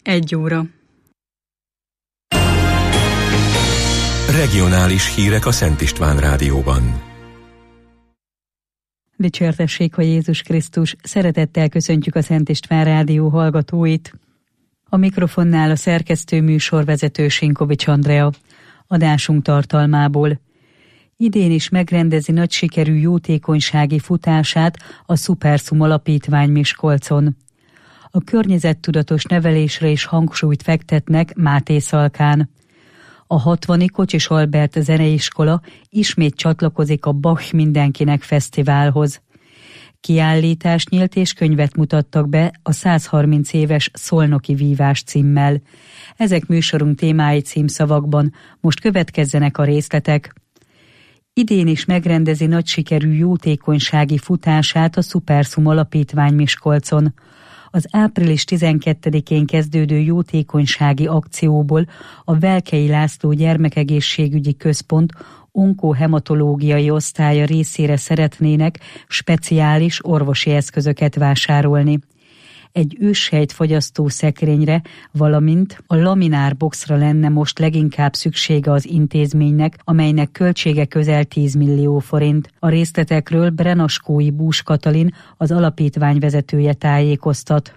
1 óra. Regionális hírek a Szent István Rádióban. Dicsértessék a Jézus Krisztus, szeretettel köszöntjük a Szent István Rádió hallgatóit. A mikrofonnál a szerkesztő műsorvezető Sinkovics Andrea. Adásunk tartalmából. Idén is megrendezi nagy sikerű jótékonysági futását a Szuperszum Alapítvány Miskolcon. A környezettudatos nevelésre is hangsúlyt fektetnek Mátészalkán. A 60. Kocsis Albert Zeneiskola ismét csatlakozik a Bach Mindenkinek Fesztiválhoz. Kiállítás nyílt és könyvet mutattak be a 130 éves Szolnoki Vívás címmel. Ezek műsorunk témái címszavakban, most következzenek a részletek. Idén is megrendezi nagy sikerű jótékonysági futását a Szuperszum Alapítvány Miskolcon. Az április 12-én kezdődő jótékonysági akcióból a Velkei László Gyermekegészségügyi Központ onkohematológiai osztálya részére szeretnének speciális orvosi eszközöket vásárolni. Egy őssejtfogyasztó szekrényre, valamint a laminárboxra lenne most leginkább szüksége az intézménynek, amelynek költsége közel 10 millió forint. A részletekről Brenaskói Bús Katalin, az alapítvány vezetője tájékoztat.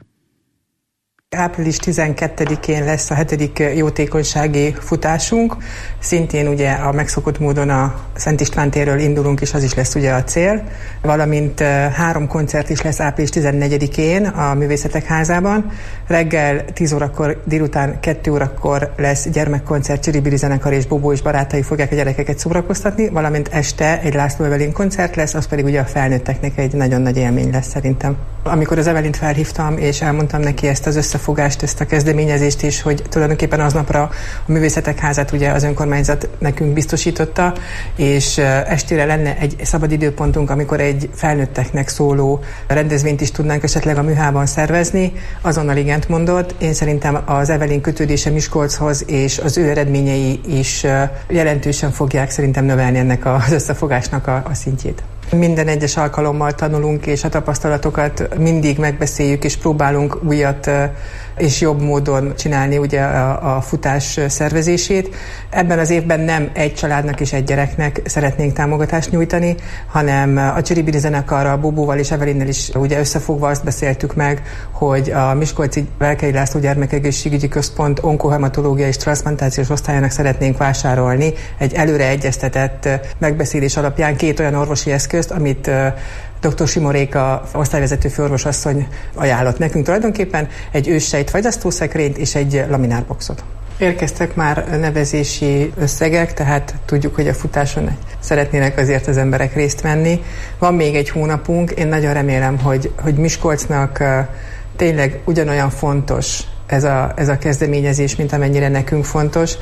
Április 12-én lesz a 7. jótékonysági futásunk. Szintén ugye a megszokott módon a Szent István térről indulunk, és az is lesz ugye a cél. Valamint 3 koncert is lesz április 14-én a Művészetek Házában. Reggel 10 órakor, délután 2 órakor lesz gyermekkoncert, Csiribiri zenekar és Bobó és barátai fogják a gyerekeket szórakoztatni, valamint este egy László Evelyn koncert lesz, az pedig ugye a felnőtteknek egy nagyon nagy élmény lesz szerintem. Amikor az Evelint felhívtam, és elmondtam neki ezt az összefogást, ezt a kezdeményezést is, hogy tulajdonképpen aznapra a Művészetek Házát ugye az önkormányzat nekünk biztosította, és estére lenne egy szabad időpontunk, amikor egy felnőtteknek szóló rendezvényt is tudnánk esetleg a Műhában szervezni, azonnal igent mondott. Én szerintem az Evelyn kötődése Miskolchoz és az ő eredményei is jelentősen fogják szerintem növelni ennek az összefogásnak a szintjét. Minden egyes alkalommal tanulunk, és a tapasztalatokat mindig megbeszéljük, és próbálunk újat és jobb módon csinálni ugye a futás szervezését. Ebben az évben nem egy családnak és egy gyereknek szeretnénk támogatást nyújtani, hanem a Csiribiri zenekarral, Bobóval és Evelynnel is ugye összefogva azt beszéltük meg, hogy a Miskolci Velkei László Gyermekegészségügyi Központ onkohematológiai és transzplantációs osztályának szeretnénk vásárolni egy előre egyeztetett megbeszélés alapján 2 olyan orvosi eszközt, amit dr. Simoréka osztályvezető főorvosasszony ajánlott nekünk tulajdonképpen, egy őssejtfagyasztószekrényt és egy laminárboxot. Érkeztek már nevezési összegek, tehát tudjuk, hogy a futáson szeretnének azért az emberek részt venni. Van még egy hónapunk, én nagyon remélem, hogy Miskolcnak tényleg ugyanolyan fontos ez a kezdeményezés, mint amennyire nekünk fontos.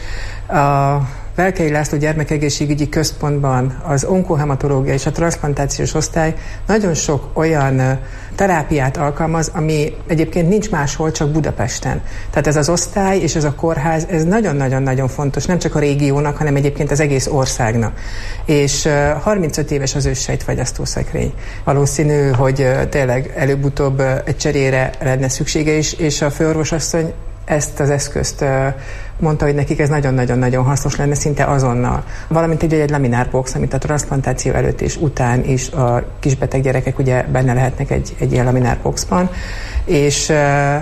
A Velkei László Gyermekegészségügyi Központban az onkohematológia és a transzplantációs osztály nagyon sok olyan terápiát alkalmaz, ami egyébként nincs máshol, csak Budapesten. Tehát ez az osztály és ez a kórház, ez nagyon-nagyon-nagyon fontos, nem csak a régiónak, hanem egyébként az egész országnak. És 35 éves az őssejtfagyasztószekrény. Valószínű, hogy tényleg előbb-utóbb egy cserére lenne szüksége is, és a főorvosasszony ezt az eszközt mondta, hogy nekik ez nagyon-nagyon-nagyon hasznos lenne szinte azonnal. Valamint egy laminárbox, amit a transzplantáció előtt és után is a kisbeteg gyerekek ugye benne lehetnek egy ilyen laminárboxban. És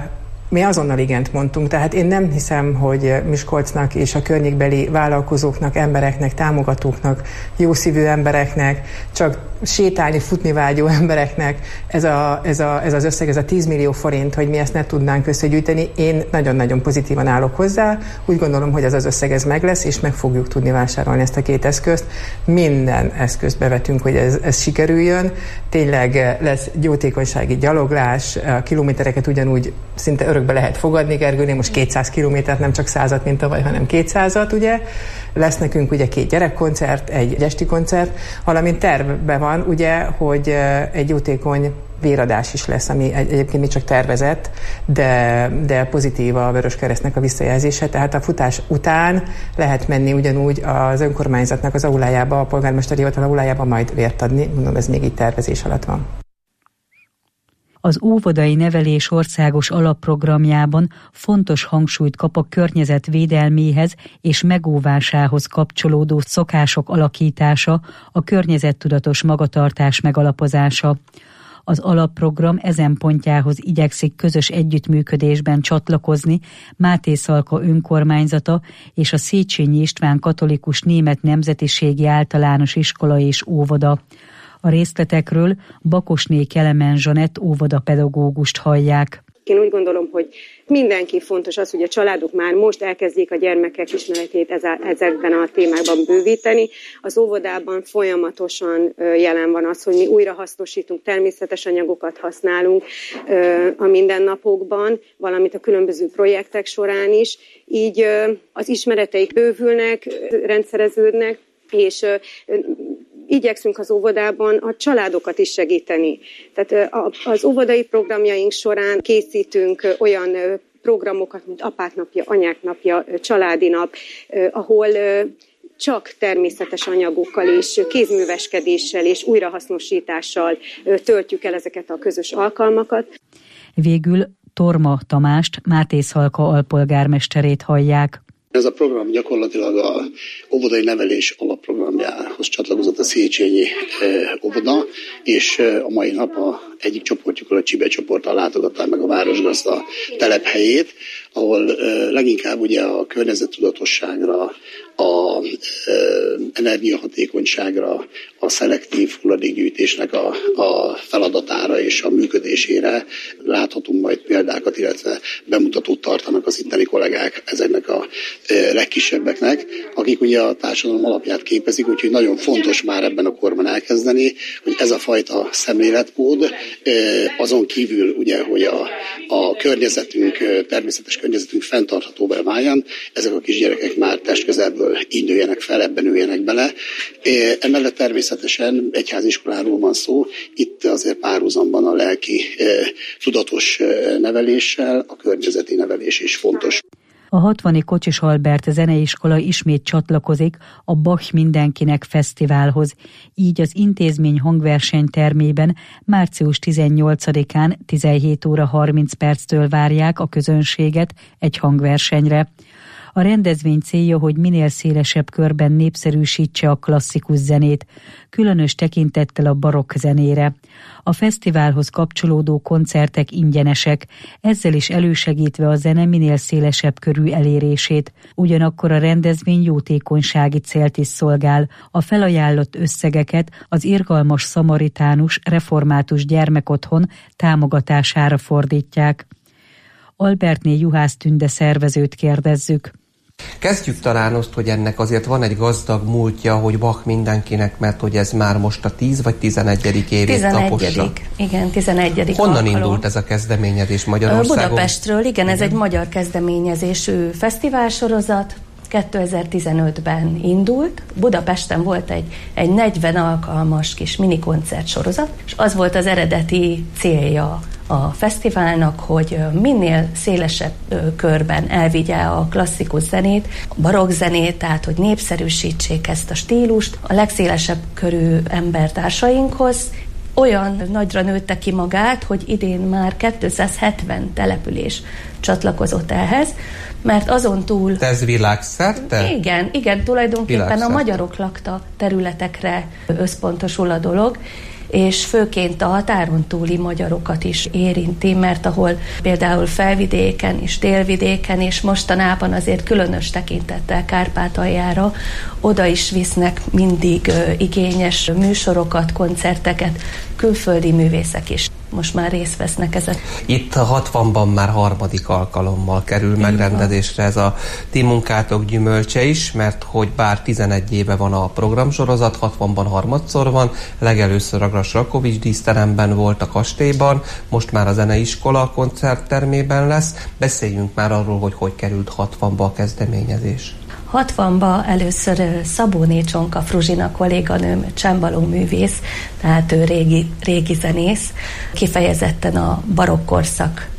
mi azonnal igent mondtunk, tehát én nem hiszem, hogy Miskolcnak és a környékbeli vállalkozóknak, embereknek, támogatóknak, jószívű embereknek, csak sétálni, futni vágyó embereknek ez az összeg, ez a 10 millió forint, hogy mi ezt ne tudnánk összegyűjteni. Én nagyon-nagyon pozitívan állok hozzá. Úgy gondolom, hogy ez az összeg ez meg lesz, és meg fogjuk tudni vásárolni ezt a 2 eszközt. Minden eszközt bevetünk, hogy ez sikerüljön. Tényleg lesz jótékonysági gyaloglás, a kilométereket ugyanúgy szinte örökbe lehet fogadni, Gergőnél most 200 kilométert, nem csak 100-at, mint tavaly, hanem 200-at, ugye. Lesz nekünk ugye 2 gyerekkoncert, egy esti koncert, valamint tervben van, ugye, hogy egy jótékony véradás is lesz, ami egyébként még csak tervezett, de pozitív a Vöröskeresztnek a visszajelzése, tehát a futás után lehet menni ugyanúgy az önkormányzatnak az aulájába, a polgármesteri hivatal aulájába majd vért adni, mondom, ez még így tervezés alatt van. Az óvodai nevelés országos alapprogramjában fontos hangsúlyt kap a környezet védelméhez és megóvásához kapcsolódó szokások alakítása, a környezettudatos magatartás megalapozása. Az alapprogram ezen pontjához igyekszik közös együttműködésben csatlakozni Máté Szalka önkormányzata és a Széchenyi István Katolikus Német Nemzetiségi Általános Iskola és Óvoda. A részletekről Bakosné Kelemen Zsanett óvodapedagógust hallják. Én úgy gondolom, hogy mindenki fontos az, hogy a családok már most elkezdjék a gyermekek ismeretét ezekben a témákban bővíteni. Az óvodában folyamatosan jelen van az, hogy mi újrahasznosítunk, természetes anyagokat használunk a mindennapokban, valamint a különböző projektek során is. Így az ismereteik bővülnek, rendszereződnek, és igyekszünk az óvodában a családokat is segíteni. Tehát az óvodai programjaink során készítünk olyan programokat, mint Apák napja, Anyák napja, Családi nap, ahol csak természetes anyagokkal és kézműveskedéssel és újrahasznosítással töltjük el ezeket a közös alkalmakat. Végül Torma Tamást, Máté Szalka alpolgármesterét hallják. Ez a program gyakorlatilag a óvodai nevelés alapprogramjához csatlakozott a Széchenyi óvoda, és a mai nap egyik csoportjukról, a Csibe csoporttal látogatták meg a Városgazda telephelyét, ahol leginkább ugye a környezettudatosságra, a energiahatékonyságra, a szelektív hulladékgyűjtésnek a feladatára és a működésére láthatunk majd példákat, illetve bemutatót tartanak az itteni kollégák ezeknek a legkisebbeknek, akik ugye a társadalom alapját képezik, úgyhogy nagyon fontos már ebben a korban elkezdeni, hogy ez a fajta szemléletkód azon kívül ugye, hogy a környezetünk, természetes környezetünk fenntarthatóvá váljon, ezek a kisgyerekek már testközelből így nőjenek fel, ebben nőjenek bele. Emellett természetesen egyháziskoláról van szó, itt azért párhuzamban a lelki tudatos neveléssel, a környezeti nevelés is fontos. A 60. Kocsis Albert Zeneiskola ismét csatlakozik a Bach Mindenkinek Fesztiválhoz. Így az intézmény hangversenytermében március 18-án 17 óra 30 perctől várják a közönséget egy hangversenyre. A rendezvény célja, hogy minél szélesebb körben népszerűsítse a klasszikus zenét, különös tekintettel a barokk zenére. A fesztiválhoz kapcsolódó koncertek ingyenesek, ezzel is elősegítve a zene minél szélesebb körű elérését. Ugyanakkor a rendezvény jótékonysági célt is szolgál. A felajánlott összegeket az Irgalmas Szamaritánus Református Gyermekotthon támogatására fordítják. Albertné Juhász Tünde szervezőt kérdezzük. Kezdjük talán azt, hogy ennek azért van egy gazdag múltja, hogy Bach mindenkinek, mert hogy ez már most a 10 vagy 11. évét tapossa. Igen, 11. Honnan alkalom. Indult ez a kezdeményezés Magyarországon? Budapestről, igen, ez egy magyar kezdeményezésű fesztiválsorozat. 2015-ben indult. Budapesten volt egy 40 alkalmas kis mini koncertsorozat, és az volt az eredeti célja a fesztiválnak, hogy minél szélesebb körben elvigye a klasszikus zenét, a barokk zenét, tehát hogy népszerűsítsék ezt a stílust a legszélesebb körű embertársainkhoz. Olyan nagyra nőtte ki magát, hogy idén már 270 település csatlakozott ehhez, mert azon túl... De ez világszerte? Igen, tulajdonképpen a magyarok lakta területekre összpontosul a dolog, és főként a határon túli magyarokat is érinti, mert ahol például Felvidéken és Délvidéken, és mostanában azért különös tekintettel Kárpátaljára oda is visznek mindig igényes műsorokat, koncerteket, külföldi művészek is most már részt vesznek ezen. Itt a 60-ban már harmadik alkalommal kerül megrendezésre ez a ti munkátok gyümölcse is, mert hogy bár 11 éve van a programsorozat, 60-ban harmadszor van, legelőször a Grass-Rakovics díszteremben volt a kastélyban, most már a zeneiskola koncerttermében lesz. Beszéljünk már arról, hogy került 60-ba a kezdeményezés. 60-ban először Szabóné Csonka Fruzsina kolléganőm, csembaló művész, tehát ő régi zenész, kifejezetten a barokk korszak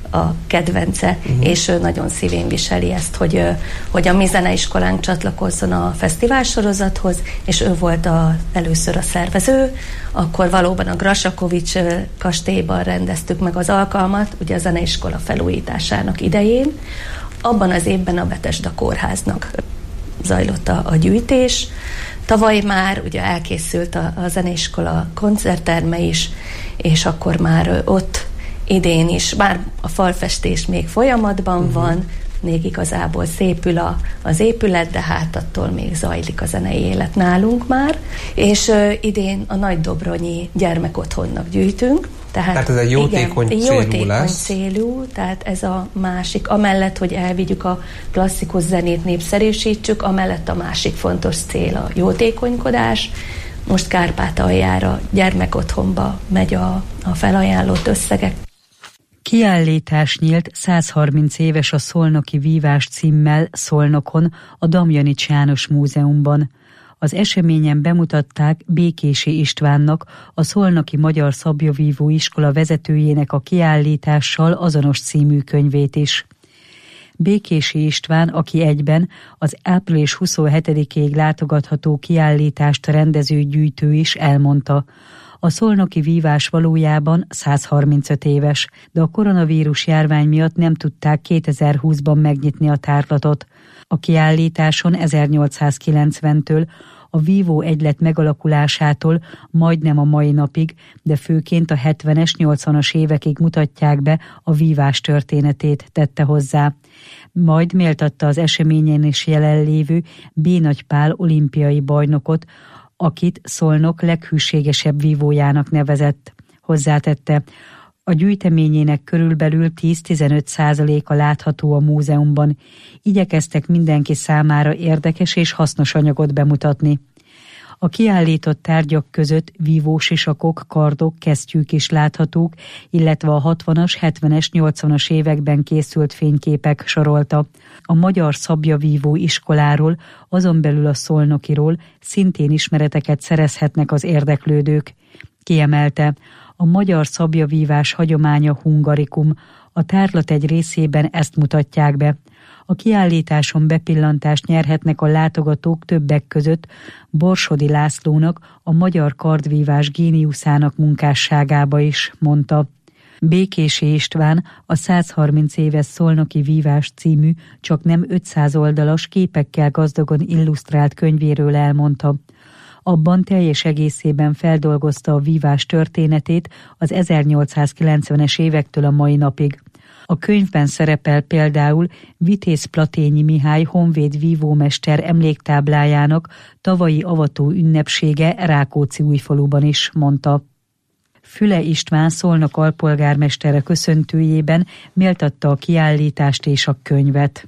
a kedvence, és ő nagyon szívén viseli ezt, hogy a mi zeneiskolánk csatlakozzon a fesztiválsorozathoz, és ő volt először a szervező, akkor valóban a Grasakovics kastélyban rendeztük meg az alkalmat, ugye a zeneiskola felújításának idején. Abban az évben a Betesda Kórháznak zajlott a gyűjtés. Tavaly már ugye elkészült a zeneiskola koncertterme is, és akkor már ott idén is, bár a falfestés még folyamatban van, még igazából szépül az épület, de hát attól még zajlik a zenei élet nálunk már. És idén a Nagydobronyi gyermekotthonnak gyűjtünk. Tehát ez egy jótékony célú, tehát ez a másik. Amellett, hogy elvigyük a klasszikus zenét, népszerűsítsük, amellett a másik fontos cél a jótékonykodás. Most Kárpátaljára, gyermekotthonba megy a felajánlott összegek. Kiállítás nyílt 130 éves a Szolnoki Vívás címmel Szolnokon, a Damjanics János Múzeumban. Az eseményen bemutatták Békési Istvánnak, a Szolnoki Magyar Szabjavívó Iskola vezetőjének a kiállítással azonos című könyvét is. Békési István, aki egyben az április 27-ig látogatható kiállítást rendező gyűjtő is, elmondta: a szolnoki vívás valójában 135 éves, de a koronavírus járvány miatt nem tudták 2020-ban megnyitni a tárlatot. A kiállításon 1890-től, a vívó egylet megalakulásától majdnem a mai napig, de főként a 70-es, 80-as évekig mutatják be a vívás történetét, tette hozzá. Majd méltatta az eseményen is jelenlévő B. Nagy Pál olimpiai bajnokot, akit Szolnok leghűségesebb vívójának nevezett. Hozzátette: a gyűjteményének körülbelül 10-15%-a látható a múzeumban. Igyekeztek mindenki számára érdekes és hasznos anyagot bemutatni. A kiállított tárgyak között vívósisakok, kardok, kesztyűk is láthatók, illetve a 60-as, 70-es, 80-as években készült fényképek, sorolta. A Magyar Szabjavívó Iskoláról, azon belül a szolnokiról szintén ismereteket szerezhetnek az érdeklődők. Kiemelte: a magyar szabjavívás hagyománya hungarikum, a tárlat egy részében ezt mutatják be. A kiállításon bepillantást nyerhetnek a látogatók többek között Borsodi Lászlónak, a magyar kardvívás géniuszának munkásságába is, mondta. Békési István a 130 éves Szolnoki Vívás című, csaknem 500 oldalas, képekkel gazdagon illusztrált könyvéről elmondta: abban teljes egészében feldolgozta a vívás történetét az 1890-es évektől a mai napig. A könyvben szerepel például Vitéz Platényi Mihály honvéd vívómester emléktáblájának tavalyi avató ünnepsége Rákóczi-Újfaluban is, mondta. Füle István Szolnok alpolgármestere köszöntőjében méltatta a kiállítást és a könyvet.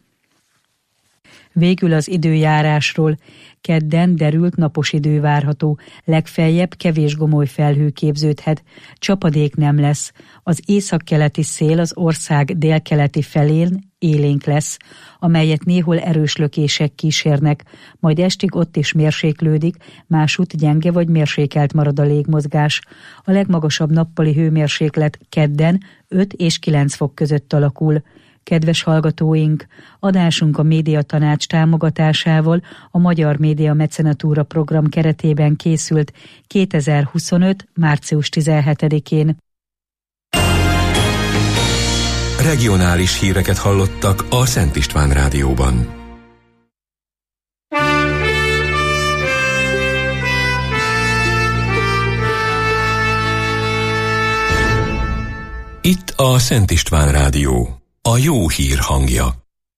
Végül az időjárásról. Kedden derült napos idő várható, legfeljebb kevés gomoly felhő képződhet, csapadék nem lesz. Az északkeleti szél az ország délkeleti felén élénk lesz, amelyet néhol erős lökések kísérnek, majd estig ott is mérséklődik, másút gyenge vagy mérsékelt marad a légmozgás. A legmagasabb nappali hőmérséklet kedden 5 és 9 fok között alakul. Kedves hallgatóink, adásunk a Médiatanács támogatásával a Magyar Média Mecenatúra program keretében készült 2025. március 17-én. Regionális híreket hallottak a Szent István Rádióban. Itt a Szent István Rádió. A jó hír hangja.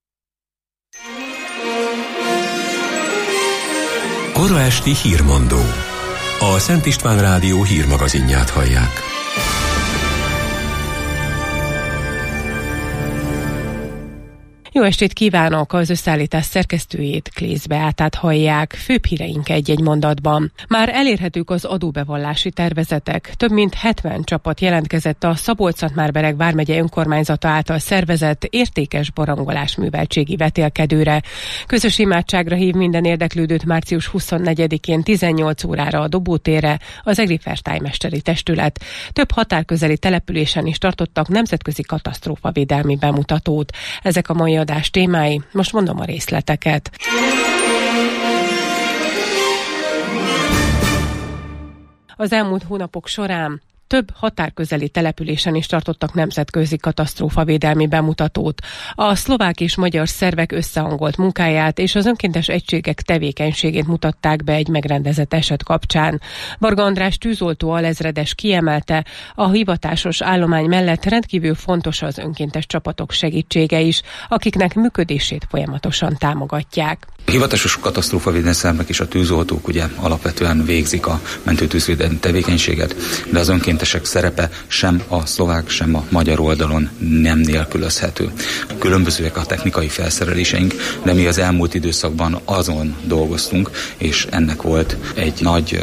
Kora esti hírmondó. A Szent István Rádió hírmagazinját hallják. Jó estét kívánok! Az összeállítás szerkesztőjét, Klész Beátát hallják. Főbb híreink egy-egy mondatban. Már elérhetők az adóbevallási tervezetek. Több mint 70 csapat jelentkezett a Szabolcs-Szatmár-Bereg vármegye önkormányzata által szervezett értékes barangolás műveltségi vetélkedőre. Közös imádságra hív minden érdeklődőt március 24-én 18 órára a Dobótérre az EGRI Fertájmesteri Testület. Több határközeli településen is tartottak nemzetközi katasztrófavédelmi bemutatót. Ezek a mai adás témái, most mondom a részleteket. Az elmúlt hónapok során több határközeli településen is tartottak nemzetközi katasztrófavédelmi bemutatót. A szlovák és magyar szervek összehangolt munkáját és az önkéntes egységek tevékenységét mutatták be egy megrendezett eset kapcsán. Varga András tűzoltó alezredes kiemelte, a hivatásos állomány mellett rendkívül fontos az önkéntes csapatok segítsége is, akiknek működését folyamatosan támogatják. A hivatásos katasztrófavédelmi szervek és a tűzoltók ugye alapvetően végzik a mentőtűzvédelmi tevékenységet, de az önkéntesek szerepe sem a szlovák, sem a magyar oldalon nem nélkülözhető. Különbözőek a technikai felszereléseink, de mi az elmúlt időszakban azon dolgoztunk, és ennek volt egy nagy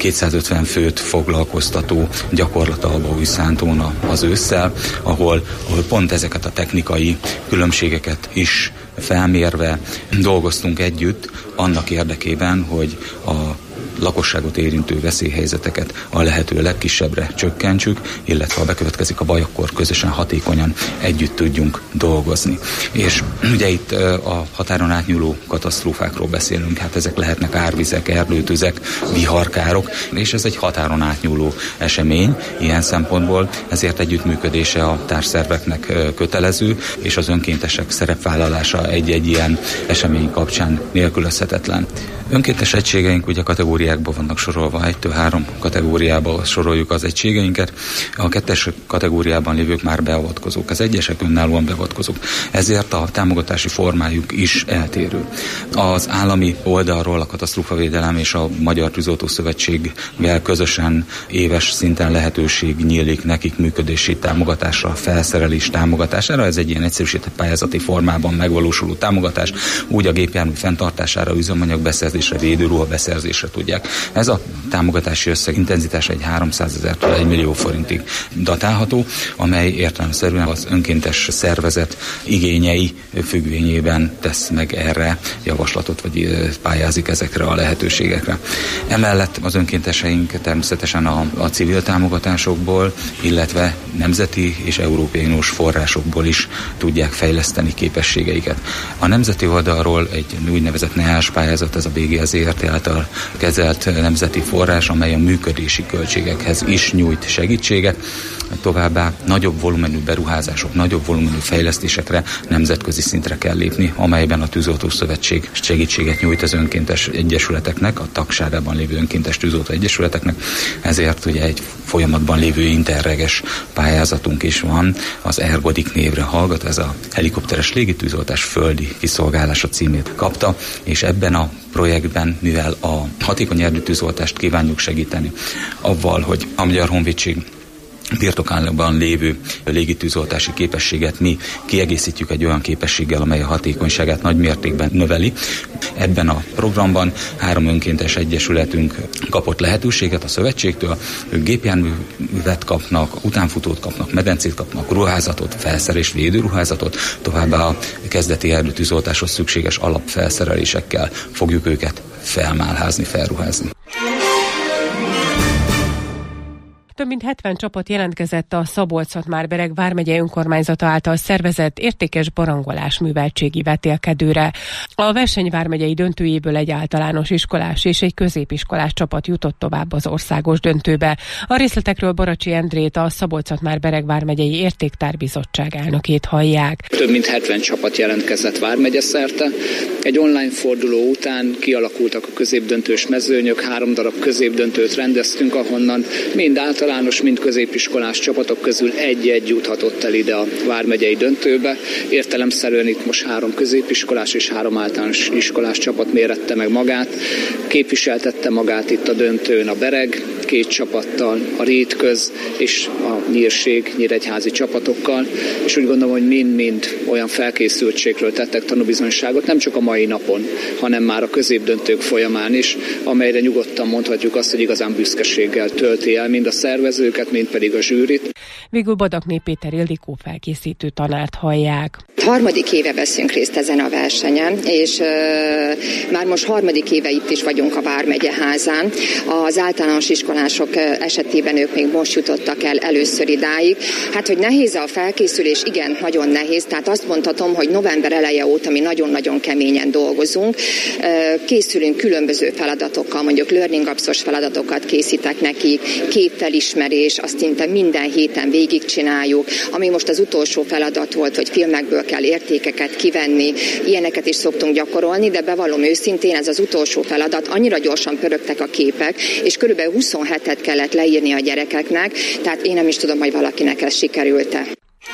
250 főt foglalkoztató gyakorlata a Bauszántón az ősszel, ahol pont ezeket a technikai különbségeket is felmérve dolgoztunk együtt annak érdekében, hogy a lakosságot érintő veszélyhelyzeteket a lehető legkisebbre csökkentsük, illetve ha bekövetkezik a baj, akkor közösen hatékonyan együtt tudjunk dolgozni. És ugye itt a határon átnyúló katasztrófákról beszélünk, hát ezek lehetnek árvizek, erdőtüzek, viharkárok, és ez egy határon átnyúló esemény ilyen szempontból, ezért együttműködése a társszerveknek kötelező, és az önkéntesek szerepvállalása egy-egy ilyen esemény kapcsán nélkülözhetetlen. Önkéntes egységeink ugye kategóriákban vannak sorolva, 1-3 kategóriába soroljuk az egységeinket. A 2-es kategóriában lévők már beavatkozók, az 1-esek önállóan beavatkozók. Ezért a támogatási formájuk is eltérő. Az állami oldalról a katasztrófavédelem és a Magyar Tűzoltó Szövetséggel közösen éves szinten lehetőség nyílik nekik működési támogatásra, felszerelés támogatására. Ez egy ilyen egyszerűsített pályázati formában megvalósuló támogatás, úgy a gépjármű fenntartására, üzemanyag beszerzésre, védőruha beszerzésre tudják. Ez a támogatási összeg intenzitása egy 300 000-től 1 millió forintig datálható, amely értelemszerűen az önkéntes szervezet igényei függvényében tesz meg erre javaslatot, vagy pályázik ezekre a lehetőségekre. Emellett az önkénteseink természetesen a civil támogatásokból, illetve nemzeti és európai uniós forrásokból is tudják fejleszteni képességeiket. A nemzeti oldalról egy úgynevezett NEAS pályázat, ez a BGZRT által kezelt nemzeti forrás, amely a működési költségekhez is nyújt segítséget. Továbbá nagyobb volumenű beruházások, nagyobb volumenű fejlesztésekre nemzetközi szintre kell lépni, amelyben a Tűzoltó Szövetség segítséget nyújt az önkéntes egyesületeknek, a tagságában lévő önkéntes tűzoltó egyesületeknek. Ezért ugye egy folyamatban lévő interreges pályázatunk is van, az Ergodik névre hallgat, ez a helikopteres légitűzoltás földi kiszolgálása címét kapta, és ebben a projektben, mivel a hatékony erdőtűzoltást kívánjuk segíteni, avval, hogy a Magyar Honvédség birtokában lévő légitűzoltási képességet mi kiegészítjük egy olyan képességgel, amely a hatékonyságát nagy mértékben növeli. Ebben a programban 3 önkéntes egyesületünk kapott lehetőséget a szövetségtől, ők gépjárművet kapnak, utánfutót kapnak, medencét kapnak, ruházatot, felszerelést, védőruházatot, továbbá a kezdeti erdőtűzoltáshoz szükséges alapfelszerelésekkel fogjuk őket felmálházni, felruházni. Több mint 70 csapat jelentkezett a Szabolcs-Szatmár-Bereg vármegye önkormányzata által szervezett értékes barangolás műveltségi vetélkedőre. A verseny vármegyei döntőjéből egy általános iskolás és egy középiskolás csapat jutott tovább az országos döntőbe. A részletekről Baracsi Endrét, a Szabolcs-Szatmár-Bereg vármegyei értéktárbizottság elnökét hallják. Több mint 70 csapat jelentkezett vármegye szerte. Egy online forduló után kialakultak a középdöntős mezőnyök, 3 darab középdöntőt rendeztünk, ahonnan mind általános, mind középiskolás csapatok közül egy-egy juthatott el ide a vármegyei döntőbe. Értelemszerűen itt most 3 középiskolás és 3 általános iskolás csapat mérette meg magát. Képviseltette magát itt a döntőn a Bereg, 2 csapattal, a Rétköz és a Nyírség, nyíregyházi csapatokkal, és úgy gondolom, hogy mind-mind olyan felkészültségről tettek tanúbizonyságot, nem csak a mai napon, hanem már a középdöntők folyamán is, amelyre nyugodtan mondhatjuk azt, hogy igazán büszkeséggel tölti el mind a szervezőket, mind pedig a zsűrit. Végül Badakné Péter Ildikó felkészítő tanárt hallják. 3. éve veszünk részt ezen a versenyen, és már most 3. éve itt is vagyunk a Vármegye házán. Az általános iskolások esetében ők még most jutottak el először idáig. Hát, hogy nehéz a felkészülés, igen, nagyon nehéz. Tehát azt mondhatom, hogy november eleje óta mi nagyon-nagyon keményen dolgozunk. Készülünk különböző feladatokkal, mondjuk Learning Apps-os feladatokat készítek nekik, képfelismerés, azt szinte minden héten végigcsináljuk. Ami most az utolsó feladat volt, hogy filmekből kell értékeket kivenni, ilyeneket is szoktunk gyakorolni, de bevallom őszintén, ez az utolsó feladat, annyira gyorsan pörögtek a képek, és körülbelül 27-et kellett leírni a gyerekeknek, tehát én nem is tudom, hogy valakinek ez sikerült-e.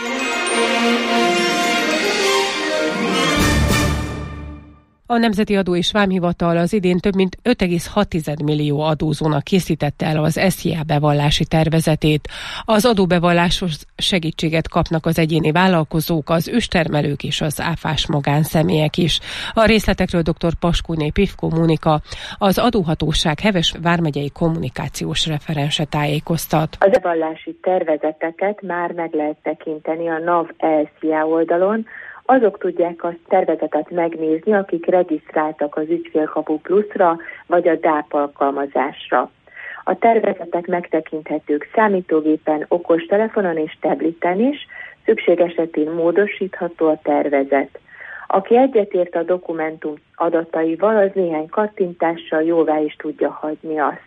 A Nemzeti Adó és Vámhivatal az idén több mint 5,6 millió adózónak készítette el az SZIA bevallási tervezetét. Az adóbevalláshoz segítséget kapnak az egyéni vállalkozók, az őstermelők és az áfás magánszemélyek is. A részletekről dr. Paskúné Pivko Mónika, az Adóhatóság Heves vármegyei kommunikációs referense tájékoztat. A bevallási tervezeteket már meg lehet tekinteni a NAV SZIA oldalon. Azok tudják a tervezetet megnézni, akik regisztráltak az Ügyfélkapu Pluszra vagy a DÁP alkalmazásra. A tervezetek megtekinthetők számítógépen, okostelefonon és tableten is, szükség esetén módosítható a tervezet. Aki egyetért a dokumentum adataival, az néhány kattintással jóvá is tudja hagyni azt.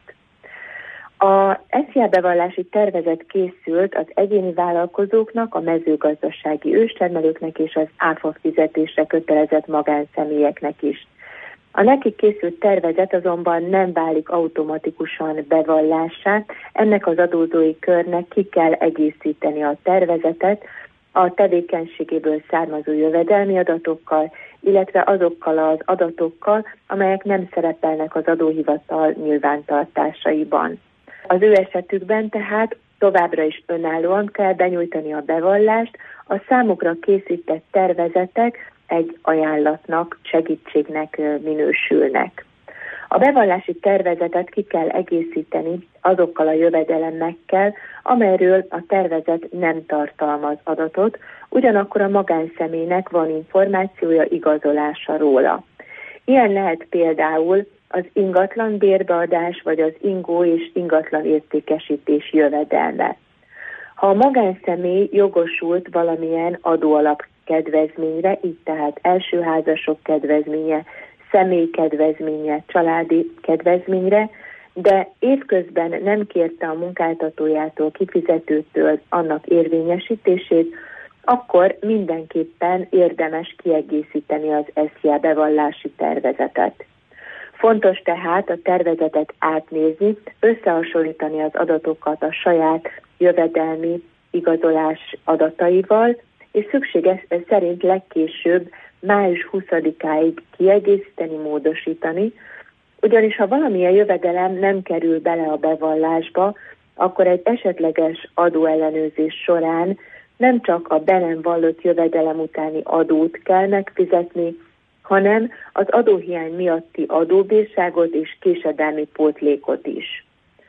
A SZIA bevallási tervezet készült az egyéni vállalkozóknak, a mezőgazdasági őstermelőknek és az áfa fizetésre kötelezett magánszemélyeknek is. A nekik készült tervezet azonban nem válik automatikusan bevallássá, ennek az adózói körnek ki kell egészíteni a tervezetet a tevékenységéből származó jövedelmi adatokkal, illetve azokkal az adatokkal, amelyek nem szerepelnek az adóhivatal nyilvántartásaiban. Az ő esetükben tehát továbbra is önállóan kell benyújtani a bevallást, a számukra készített tervezetek egy ajánlatnak, segítségnek minősülnek. A bevallási tervezetet ki kell egészíteni azokkal a jövedelmekkel, amelyről a tervezet nem tartalmaz adatot, ugyanakkor a magánszemélynek van információja, igazolása róla. Ilyen lehet például az ingatlan bérbeadás vagy az ingó és ingatlan értékesítés jövedelme. Ha a magánszemély jogosult valamilyen adóalap kedvezményre, így tehát elsőházasok kedvezménye, személykedvezménye, családi kedvezményre, de évközben nem kérte a munkáltatójától, kifizetőtől annak érvényesítését, akkor mindenképpen érdemes kiegészíteni az SZIA bevallási tervezetet. Fontos tehát a tervezetet átnézni, összehasonlítani az adatokat a saját jövedelmi igazolás adataival, és szükséges szerint legkésőbb május 20-áig kiegészíteni, módosítani, ugyanis ha valamilyen jövedelem nem kerül bele a bevallásba, akkor egy esetleges adóellenőrzés során nem csak a be nem vallott jövedelem utáni adót kell megfizetni, hanem az adóhiány miatti adóbírságot és késedelmi pótlékot is.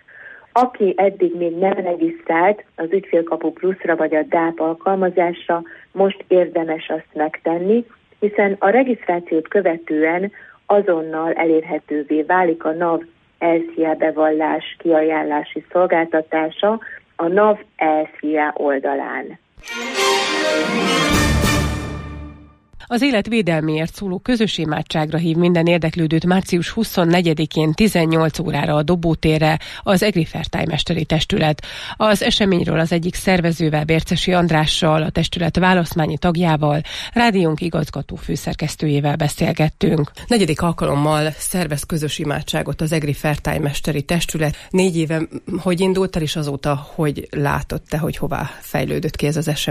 Aki eddig még nem regisztrált az Ügyfélkapu Pluszra vagy a DÁP alkalmazásra, most érdemes azt megtenni, hiszen a regisztrációt követően azonnal elérhetővé válik a NAV SZIA bevallás kiajánlási szolgáltatása a NAV SZIA oldalán. Az élet védelméért szóló közös imádságra hív minden érdeklődőt március 24-én 18 órára a Dobótérre az EGRI Fertájmesteri Testület. Az eseményről az egyik szervezővel, Bércesi Andrással, a testület választmányi tagjával, rádiónk igazgató főszerkesztőjével beszélgettünk. 4. alkalommal szervez közös imádságot az EGRI Fertájmesteri Testület. 4 éve hogy indult el, és azóta hogy látott te, hogy hová fejlődött ki ez az esemény?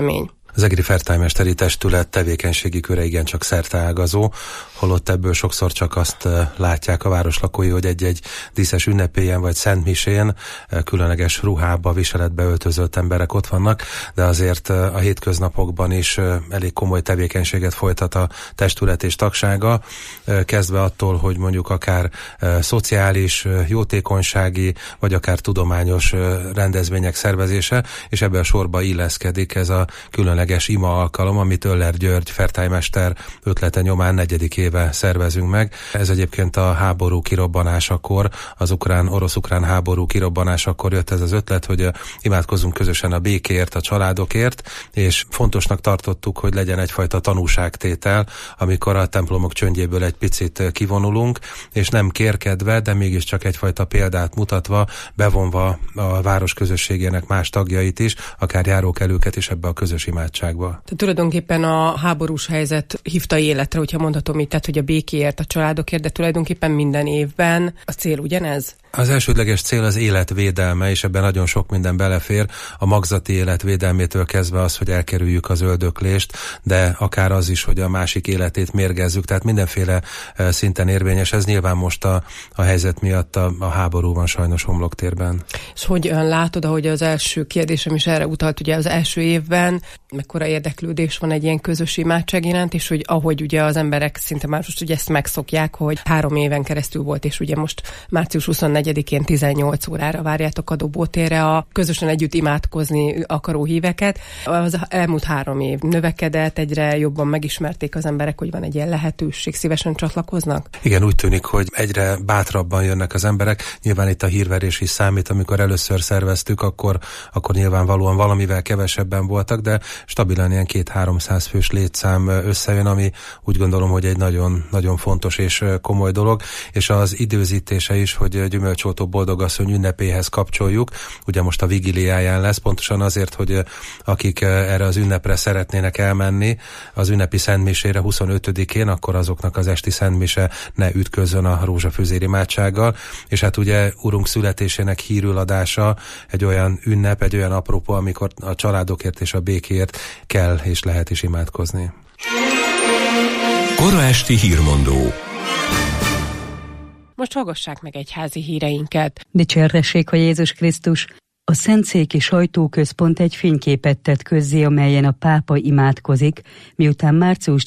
Az egri fertájmesteri testület tevékenységi köre igencsak szerteágazó, holott ebből sokszor csak azt látják a városlakói, hogy egy-egy díszes ünnepélyen vagy szentmisén különleges ruhába, viseletbe öltözött emberek ott vannak, de azért a hétköznapokban is elég komoly tevékenységet folytat a testület és tagsága, kezdve attól, hogy mondjuk akár szociális, jótékonysági, vagy akár tudományos rendezvények szervezése, és ebbe a sorba illeszkedik ez a különleges ima alkalom, amit Öller György fertájmester ötlete nyomán 4. éve szervezünk meg. Ez egyébként a háború kirobbanásakor, az orosz-ukrán háború kirobbanásakor jött ez az ötlet, hogy imádkozzunk közösen a békéért, a családokért, és fontosnak tartottuk, hogy legyen egyfajta tanúságtétel, amikor a templomok csöndjéből egy picit kivonulunk, és nem kérkedve, de mégiscsak egyfajta példát mutatva, bevonva a város közösségének más tagjait is, akár járókelőket is ebbe a közös imádságba. Tehát tulajdonképpen a háborús helyzet hívta életre, hogyha mondhatom így, tehát hogy a békéért, a családokért, de tulajdonképpen minden évben a cél ugyanez? Az elsődleges cél az életvédelme, és ebben nagyon sok minden belefér, a magzati életvédelmétől kezdve az, hogy elkerüljük az öldöklést, de akár az is, hogy a másik életét mérgezzük, tehát mindenféle szinten érvényes. Ez nyilván most a helyzet miatt a háború van sajnos homloktérben. És hogyan látod, ahogy az első kérdésem is erre utalt, ugye az első évben mekkora érdeklődés van egy ilyen közös imádság iránt, és hogy ahogy ugye az emberek szinte már most ugye ezt megszokják, hogy 3 éven keresztül volt, és ugye most március 24-én 18 órára várjátok a Dobótérre a közösen együtt imádkozni akaró híveket. Az elmúlt 3 év növekedett, egyre jobban megismerték az emberek, hogy van egy ilyen lehetőség, szívesen csatlakoznak? Igen, úgy tűnik, hogy egyre bátrabban jönnek az emberek. Nyilván itt a hírverés is számít, amikor először szerveztük, akkor nyilvánvalóan valamivel kevesebben voltak, de stabilan ilyen 200-300 fős létszám összejön, ami úgy gondolom, hogy egy nagyon, nagyon fontos és komoly dolog, és az időzítése is, hogy Gyümölcsoltó Boldogasszony ünnepéhez kapcsoljuk. Ugye most a vigiliáján lesz, pontosan azért, hogy akik erre az ünnepre szeretnének elmenni, az ünnepi szentmisére 25-én, akkor azoknak az esti szentmise ne ütközzön a rózsafüzér imádsággal, és hát ugye Urunk születésének hírüladása egy olyan ünnep, egy olyan apropó, amikor a családokért és a békéért kell és lehet is imádkozni. Kora esti hírmondó. Most hallgassák meg egyházi híreinket. Dicsértessék a Jézus Krisztus! A Szentszéki Sajtóközpont egy fényképet tett közzé, amelyen a pápa imádkozik, miután március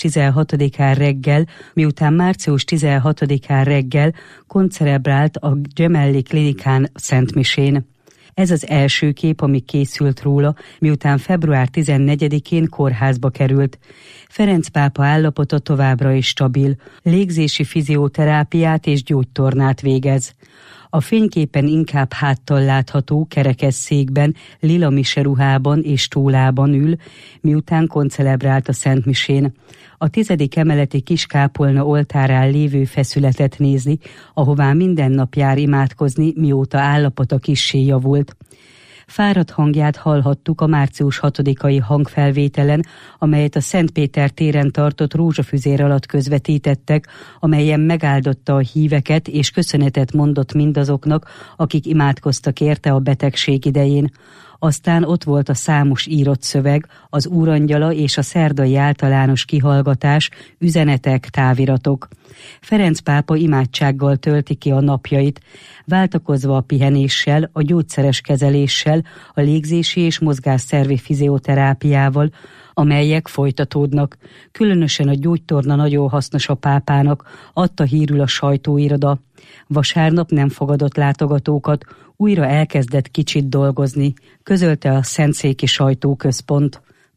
16-án reggel koncelebrált a Gemelli Klinikán szentmisén. Ez az első kép, ami készült róla, miután február 14-én kórházba került. Ferenc pápa állapota továbbra is stabil, légzési fizioterápiát és gyógytornát végez. A fényképen inkább háttal látható kerekesszékben, lila miseruhában és tólában ül, miután koncelebrált a szentmisén. A 10. emeleti kiskápolna oltárán lévő feszületet nézi, ahová minden nap jár imádkozni, mióta állapota kissé javult. Fáradt hangját hallhattuk a március 6-ai hangfelvételen, amelyet a Szent Péter téren tartott rózsafüzér alatt közvetítettek, amelyen megáldotta a híveket és köszönetet mondott mindazoknak, akik imádkoztak érte a betegség idején. Aztán ott volt a számos írott szöveg, az Úrangyala és a szerdai általános kihallgatás, üzenetek, táviratok. Ferenc pápa imádsággal tölti ki a napjait, váltakozva a pihenéssel, a gyógyszeres kezeléssel, a légzési és mozgásszervi fizioterápiával, amelyek folytatódnak. Különösen a gyógytorna nagyon hasznos a pápának, adta hírül a sajtóiroda. Vasárnap nem fogadott látogatókat, újra elkezdett kicsit dolgozni, közölte a Szentszéki Sajtóközpont.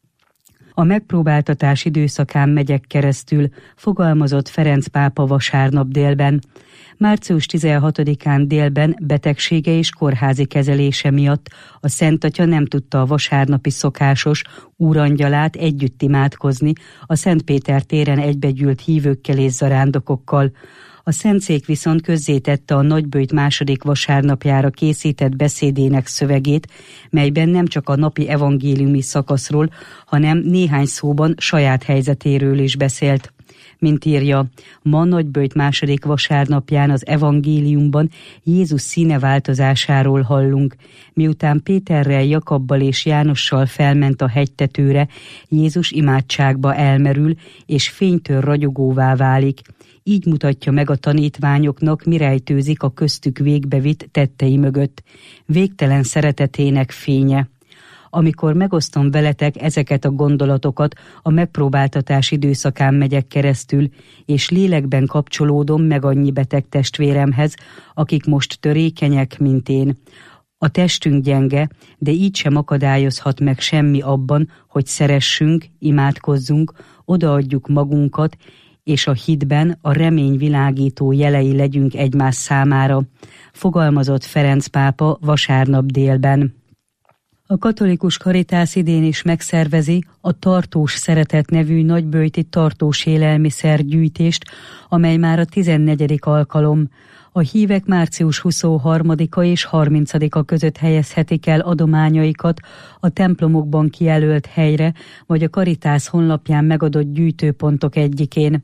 A megpróbáltatás időszakán megyek keresztül, fogalmazott Ferenc pápa vasárnap délben. Március 16-án délben betegsége és kórházi kezelése miatt a Szent Atya nem tudta a vasárnapi szokásos Úrangyalát együtt imádkozni a Szent Péter téren egybegyűlt hívőkkel és zarándokokkal. A Szentszék viszont közzétette a Nagyböjt második vasárnapjára készített beszédének szövegét, melyben nem csak a napi evangéliumi szakaszról, hanem néhány szóban saját helyzetéről is beszélt. Mint írja, ma Nagyböjt második vasárnapján az evangéliumban Jézus színeváltozásáról hallunk. Miután Péterrel, Jakabbal és Jánossal felment a hegytetőre, Jézus imádságba elmerül, és fénytől ragyogóvá válik. Így mutatja meg a tanítványoknak, mi rejtőzik a köztük végbevitt tettei mögött. Végtelen szeretetének fénye. Amikor megosztom veletek ezeket a gondolatokat, a megpróbáltatás időszakán megyek keresztül, és lélekben kapcsolódom meg annyi beteg testvéremhez, akik most törékenyek, mint én. A testünk gyenge, de így sem akadályozhat meg semmi abban, hogy szeressünk, imádkozzunk, odaadjuk magunkat, és a hitben a remény világító jelei legyünk egymás számára, fogalmazott Ferenc pápa vasárnap délben. A katolikus Caritas idén is megszervezi a Tartós Szeretet nevű nagyböjti tartós élelmiszergyűjtést, amely már a 14. alkalom. A hívek március 23-a és 30-a között helyezhetik el adományaikat a templomokban kijelölt helyre, vagy a Caritas honlapján megadott gyűjtőpontok egyikén.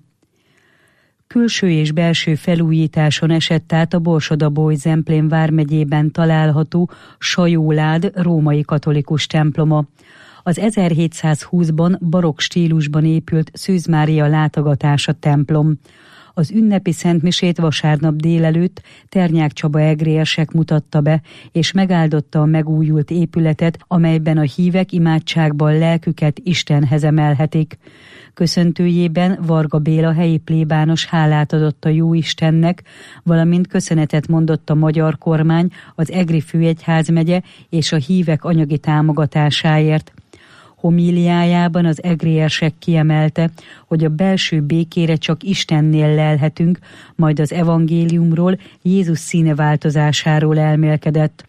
Külső és belső felújításon esett át a Borsod-Abaúj-Zemplén vármegyében található Sajólád római katolikus temploma. Az 1720-ban barokk stílusban épült Szűz Mária látogatása templom. Az ünnepi szentmisét vasárnap délelőtt Ternyák Csaba egrérsek mutatta be, és megáldotta a megújult épületet, amelyben a hívek imádságban lelküket Istenhez emelhetik. Köszöntőjében Varga Béla helyi plébános hálát adott a Jóistennek, valamint köszönetet mondott a magyar kormány, az Egri főegyházmegye és a hívek anyagi támogatásáért. Homíliájában az egrérsek kiemelte, hogy a belső békére csak Istennél lelhetünk, majd az evangéliumról, Jézus színeváltozásáról elmélkedett.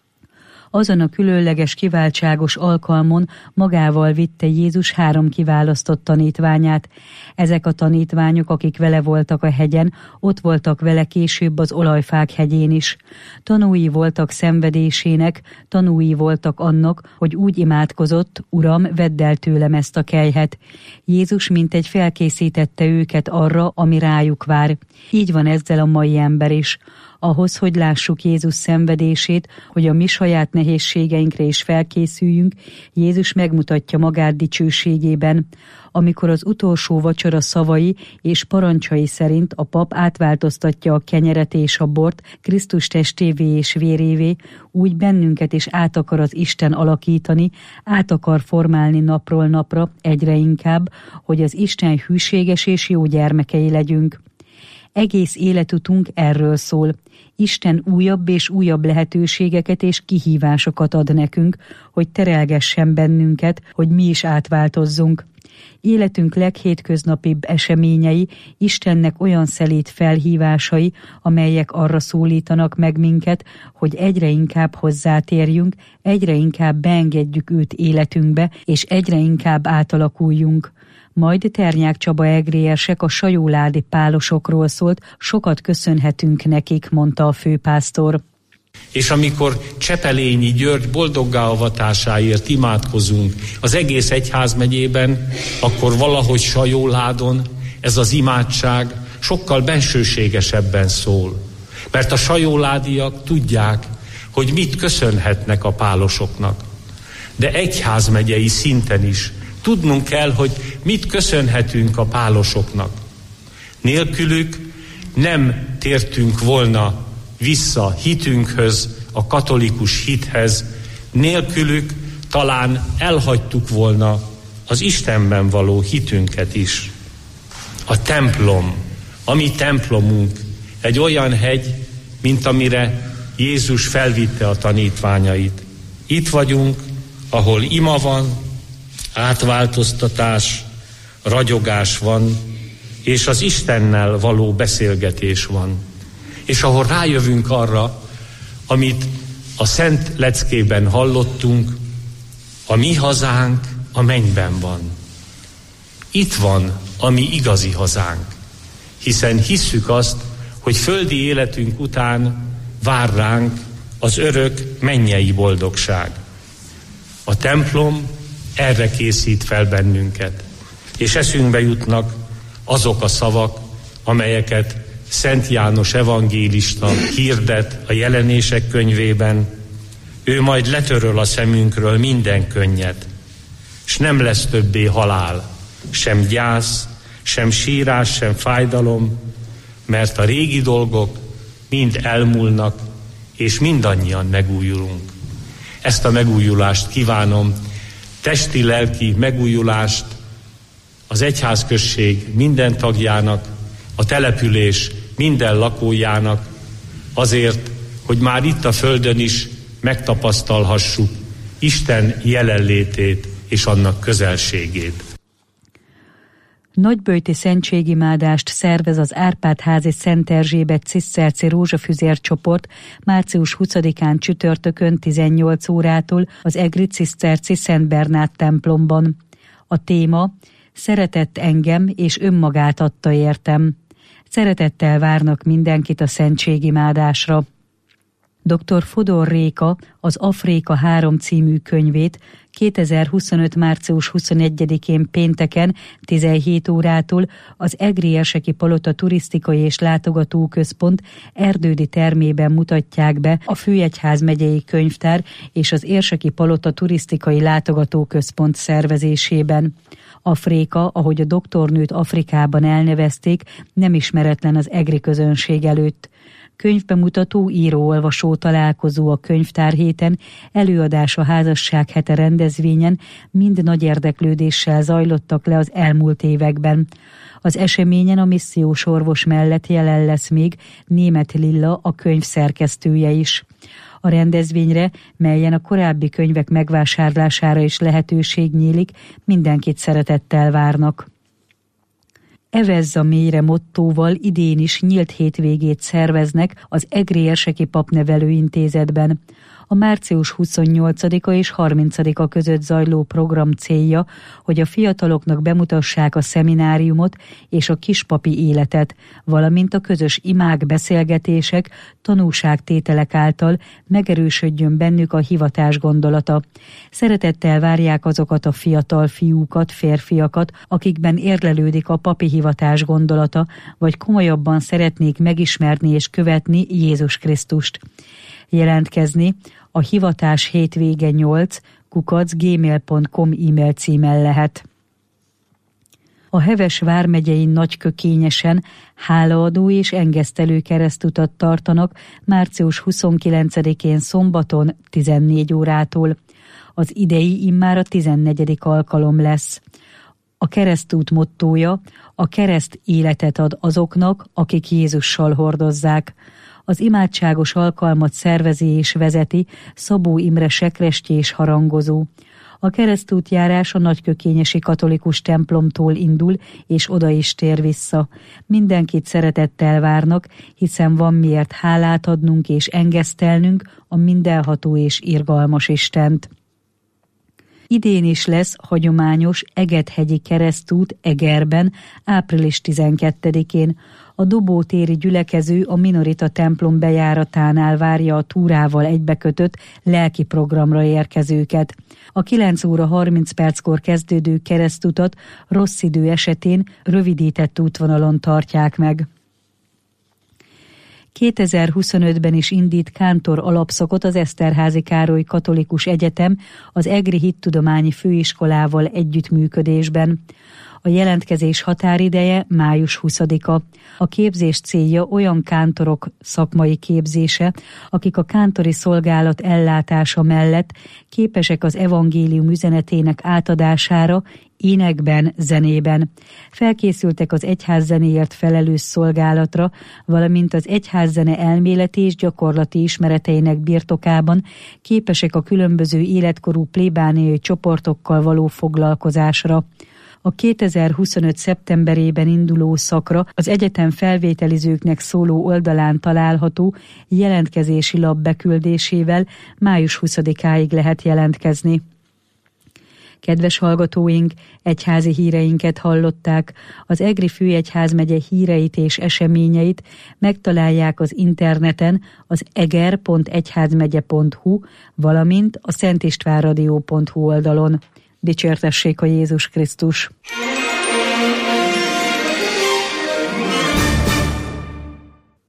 Azon a különleges kiváltságos alkalmon magával vitte Jézus 3 kiválasztott tanítványát. Ezek a tanítványok, akik vele voltak a hegyen, ott voltak vele később az Olajfák hegyén is. Tanúi voltak szenvedésének, tanúi voltak annak, hogy úgy imádkozott: Uram, vedd el tőlem ezt a kelyhet. Jézus mintegy felkészítette őket arra, ami rájuk vár. Így van ezzel a mai ember is. Ahhoz, hogy lássuk Jézus szenvedését, hogy a mi saját nehézségeinkre is felkészüljünk, Jézus megmutatja magát dicsőségében. Amikor az utolsó vacsora szavai és parancsai szerint a pap átváltoztatja a kenyeret és a bort Krisztus testévé és vérévé, úgy bennünket is át akar az Isten alakítani, át akar formálni napról napra egyre inkább, hogy az Isten hűséges és jó gyermekei legyünk. Egész életutunk erről szól. Isten újabb és újabb lehetőségeket és kihívásokat ad nekünk, hogy terelgessen bennünket, hogy mi is átváltozzunk. Életünk leghétköznapibb eseményei Istennek olyan szelíd felhívásai, amelyek arra szólítanak meg minket, hogy egyre inkább hozzátérjünk, egyre inkább beengedjük őt életünkbe, és egyre inkább átalakuljunk. Majd Ternyák Csaba egrérsek a sajóládi pálosokról szólt, sokat köszönhetünk nekik, mondta a főpásztor. És amikor Csepelényi György boldoggá avatásáért imádkozunk az egész egyházmegyében, akkor valahogy Sajóládon ez az imádság sokkal bensőségesebben szól. Mert a sajóládiak tudják, hogy mit köszönhetnek a pálosoknak. De egyházmegyei szinten is tudnunk kell, hogy mit köszönhetünk a pálosoknak. Nélkülük nem tértünk volna vissza hitünkhöz, a katolikus hithez, nélkülük talán elhagytuk volna az Istenben való hitünket is. A templom, a mi templomunk egy olyan hegy, mint amire Jézus felvitte a tanítványait. Itt vagyunk, ahol ima van, átváltoztatás, ragyogás van, és az Istennel való beszélgetés van. És ahol rájövünk arra, amit a Szent Leckében hallottunk, a mi hazánk a mennyben van. Itt van a mi igazi hazánk, hiszen hisszük azt, hogy földi életünk után vár ránk az örök mennyei boldogság. A templom erre készít fel bennünket, és eszünkbe jutnak azok a szavak, amelyeket Szent János evangélista hirdet a Jelenések könyvében. Ő majd letöröl a szemünkről minden könnyet, s nem lesz többé halál, sem gyász, sem sírás, sem fájdalom, mert a régi dolgok mind elmúlnak, és mindannyian megújulunk. Ezt a megújulást kívánom, testi-lelki megújulást az egyházközség minden tagjának, a település minden lakójának, azért, hogy már itt a földön is megtapasztalhassuk Isten jelenlétét és annak közelségét. Nagyböjti szentségimádást szervez az Árpád-házi Szent Erzsébet ciszterci rózsafüzér csoport március 20-án csütörtökön 18 órától az egri ciszterci Szent Bernát templomban. A téma: Szeretett engem és önmagát adta értem. Szeretettel várnak mindenkit a szentségimádásra. Dr. Fodor Réka az Afrika 3 című könyvét 2025. március 21-én pénteken 17 órától az Egri Érseki Palota Turisztikai és Látogatóközpont erdődi termében mutatják be a Főegyház megyei könyvtár és az Érseki Palota Turisztikai Látogatóközpont szervezésében. Afrika, ahogy a doktornőt Afrikában elnevezték, nem ismeretlen az egri közönség előtt. Könyvbemutató, író-olvasó találkozó a könyvtárhéten, előadás a házasság hete rendezvényen mind nagy érdeklődéssel zajlottak le az elmúlt években. Az eseményen a missziós orvos mellett jelen lesz még Németh Lilla, a könyv szerkesztője is. A rendezvényre, melyen a korábbi könyvek megvásárlására is lehetőség nyílik, mindenkit szeretettel várnak. Evezz a mélyre mottóval idén is nyílt hétvégét szerveznek az Egri Érseki Papnevelő Intézetben. A március 28-a és 30-a között zajló program célja, hogy a fiataloknak bemutassák a szemináriumot és a kispapi életet, valamint a közös imák, beszélgetések, tanúságtételek által megerősödjön bennük a hivatás gondolata. Szeretettel várják azokat a fiatal fiúkat, férfiakat, akikben érlelődik a papi hivatás gondolata, vagy komolyabban szeretnék megismerni és követni Jézus Krisztust. Jelentkezni a hivatás hétvége 8@gmail.com e-mail címen lehet. A Heves vármegyei Nagykökényesen hálaadó és engesztelő keresztutat tartanak március 29-én szombaton 14 órától. Az idei immár a 14. alkalom lesz. A keresztút mottója: a kereszt életet ad azoknak, akik Jézussal hordozzák. Az imádságos alkalmat szervezi és vezeti Szabó Imre sekrestye és harangozó. A keresztútjárás a nagykökényesi katolikus templomtól indul, és oda is tér vissza. Mindenkit szeretettel várnak, hiszen van miért hálát adnunk és engesztelnünk a mindenható és irgalmas Istent. Idén is lesz hagyományos Egethegyi keresztút Egerben, április 12-én. A Dobótéri gyülekező a Minorita templom bejáratánál várja a túrával egybekötött lelki programra érkezőket. A 9 óra 30 perckor kezdődő keresztutat rossz idő esetén rövidített útvonalon tartják meg. 2025-ben is indít kántor alapszakot az Eszterházy Károly Katolikus Egyetem az Egri Hittudományi Főiskolával együttműködésben. A jelentkezés határideje május 20-a. A képzés célja olyan kántorok szakmai képzése, akik a kántori szolgálat ellátása mellett képesek az evangélium üzenetének átadására énekben, zenében. Felkészültek az egyházzenéért felelős szolgálatra, valamint az egyházzene elméleti és gyakorlati ismereteinek birtokában képesek a különböző életkorú plébániai csoportokkal való foglalkozásra. A 2025. szeptemberében induló szakra az egyetem felvételizőknek szóló oldalán található jelentkezési lap beküldésével május 20-áig lehet jelentkezni. Kedves hallgatóink, egyházi híreinket hallották. Az Egri Főegyházmegye híreit és eseményeit megtalálják az interneten az eger.egyházmegye.hu, valamint a szentistvánradio.hu oldalon. Dicsértessék a Jézus Krisztus!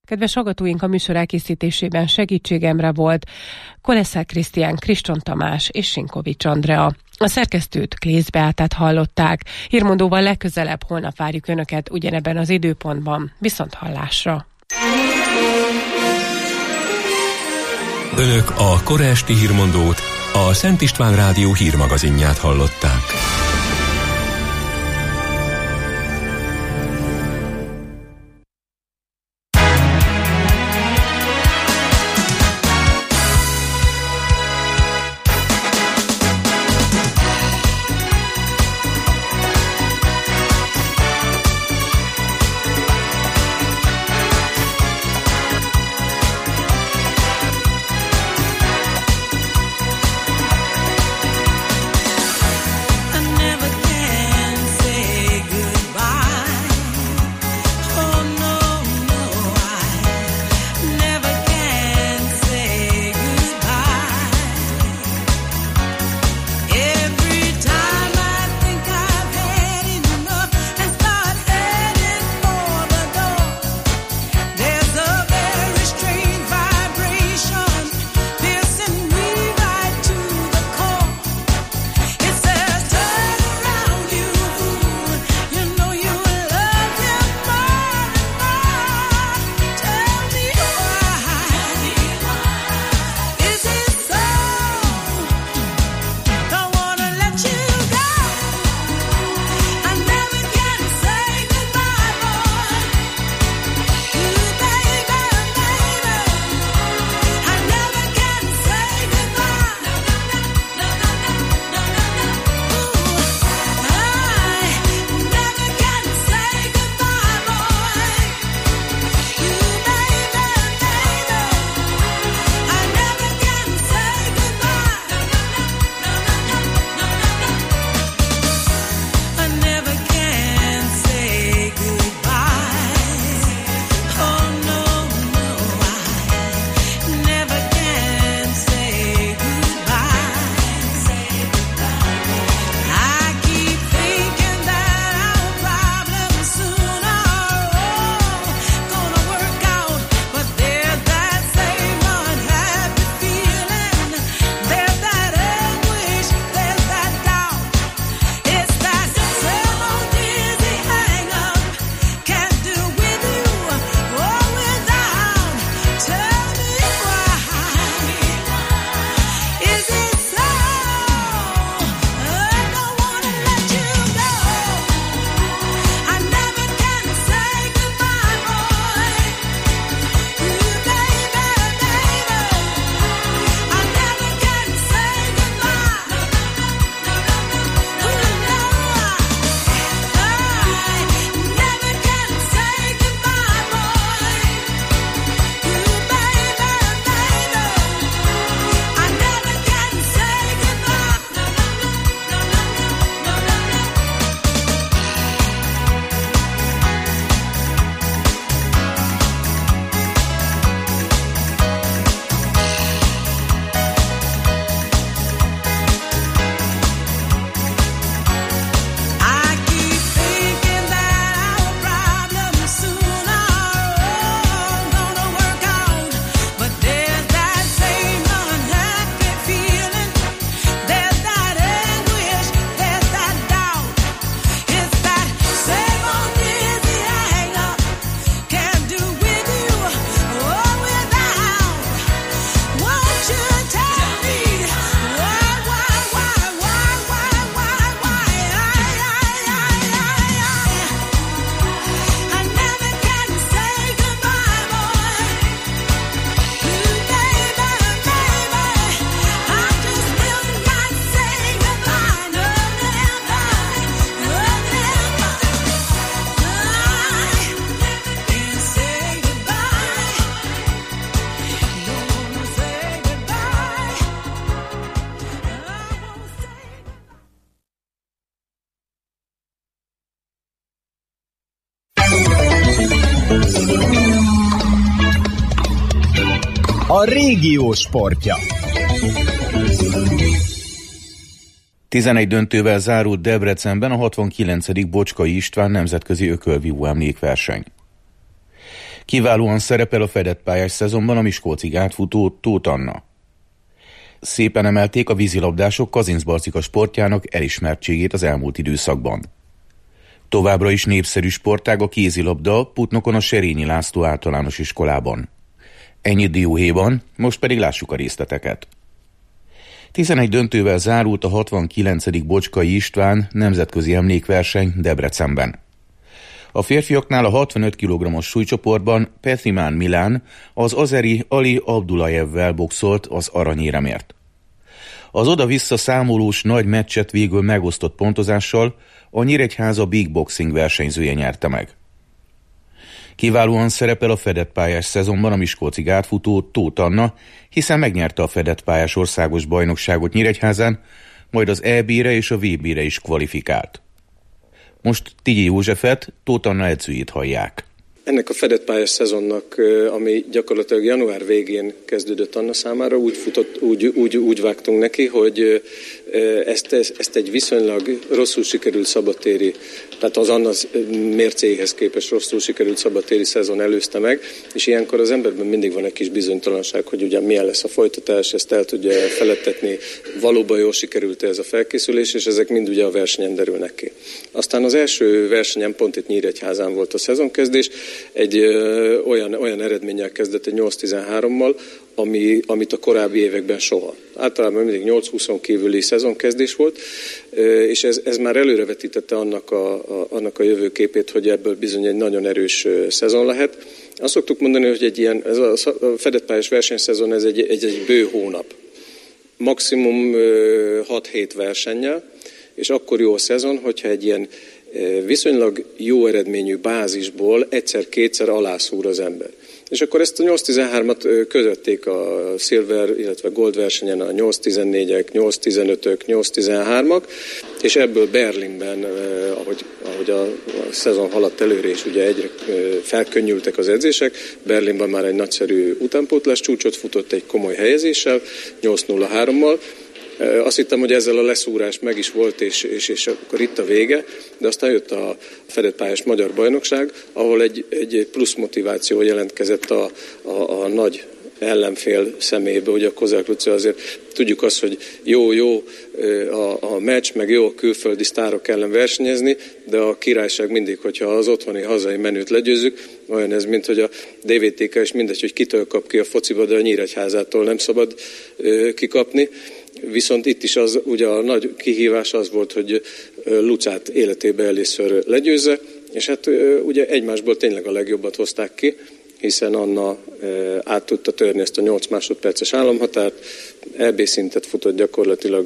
Kedves hallgatóink, a műsor elkészítésében segítségemre volt Koleszer Krisztián, Kriston Tamás és Sinkovics Andrea. A szerkesztőt, Klész Beátát hallották. Hírmondóval legközelebb holnap várjuk Önöket ugyanebben az időpontban. Viszont hallásra! Önök a kora esti hírmondót, a Szent István Rádió hírmagazinját hallották. A régió sportja. 11 döntővel zárult Debrecenben a 69. Bocskai István nemzetközi ökölvívó emlékverseny. Kiválóan szerepel a fedett pályás szezonban a miskolci gátfutó Tóth Anna. Szépen emelték a vízilabdások Kazincbarcika sportjának elismertségét az elmúlt időszakban. Továbbra is népszerű sportág a kézilabda Putnokon a Serényi László általános iskolában. Ennyit dióhéjban, most pedig lássuk a részleteket. 11 döntővel zárult a 69. Bocskai István nemzetközi emlékverseny Debrecenben. A férfiaknál a 65 kg-os súlycsoportban Petrimán Milán az azeri Ali Abdulajevvel boxolt az aranyéremért. Az oda-vissza számolós nagy meccset végül megosztott pontozással a Nyíregyháza Big Boxing versenyzője nyerte meg. Kiválóan szerepel a fedett pályás szezonban a miskolci gátfutó Tóth Anna, hiszen megnyerte a fedett pályás országos bajnokságot Nyíregyházán, majd az EB-re és a VB-re is kvalifikált. Most Tigyi Józsefet, Tóth Anna edzőjét hallják. Ennek a fedett pályás szezonnak, ami gyakorlatilag január végén kezdődött Anna számára, úgy vágtunk neki, hogy ezt egy viszonylag rosszul sikerült szabadtéri, tehát az Anna mércéhez képest rosszul sikerült szabadtéri szezon előzte meg, és ilyenkor az emberben mindig van egy kis bizonytalanság, hogy ugye milyen lesz a folytatás, ezt el tudja felettetni, valóban jól sikerült ez a felkészülés, és ezek mind ugye a versenyen derülnek ki. Aztán az első versenyen pont itt Nyíregyházán volt a szezonkezdés, egy olyan eredménnyel kezdett, egy 8-13-mal, amit a korábbi években soha. Általában mindig 8-20 kívüli szezonkezdés volt, és ez már előrevetítette annak a jövőképét, hogy ebből bizony egy nagyon erős szezon lehet. Azt szoktuk mondani, hogy ez a fedett pályás versenyszezon ez egy bő hónap. Maximum 6-7 versennyel, és akkor jó a szezon, hogyha egy ilyen viszonylag jó eredményű bázisból egyszer-kétszer alászúr az ember. És akkor ezt a 8-13-at közötték a Silver, illetve Gold versenyen a 8-14-ek, 8-15-ök, 8-13-ak, és ebből Berlinben, ahogy a szezon haladt előre, és ugye egyre felkönnyültek az edzések, Berlinben már egy nagyszerű utánpótlás csúcsot futott egy komoly helyezéssel, 8-0-3-mal. Azt hittem, hogy ezzel a leszúrás meg is volt, és akkor itt a vége, de aztán jött a fedett pályás magyar bajnokság, ahol egy plusz motiváció jelentkezett a nagy ellenfél szemébe, ugye a Kozák Luci, azért tudjuk azt, hogy jó a meccs, meg jó a külföldi sztárok ellen versenyezni, de a királyság mindig, hogyha az otthoni hazai menőt legyőzzük, olyan ez, mint hogy a DVTK is mindegy, hogy kitől kap ki a fociba, de a Nyíregyházától nem szabad kikapni. Viszont itt is ugye a nagy kihívás az volt, hogy Lucát életében először legyőzze, és hát ugye egymásból tényleg a legjobbat hozták ki, hiszen Anna át tudta törni ezt a 8 másodperces államhatárt, EB szintet futott gyakorlatilag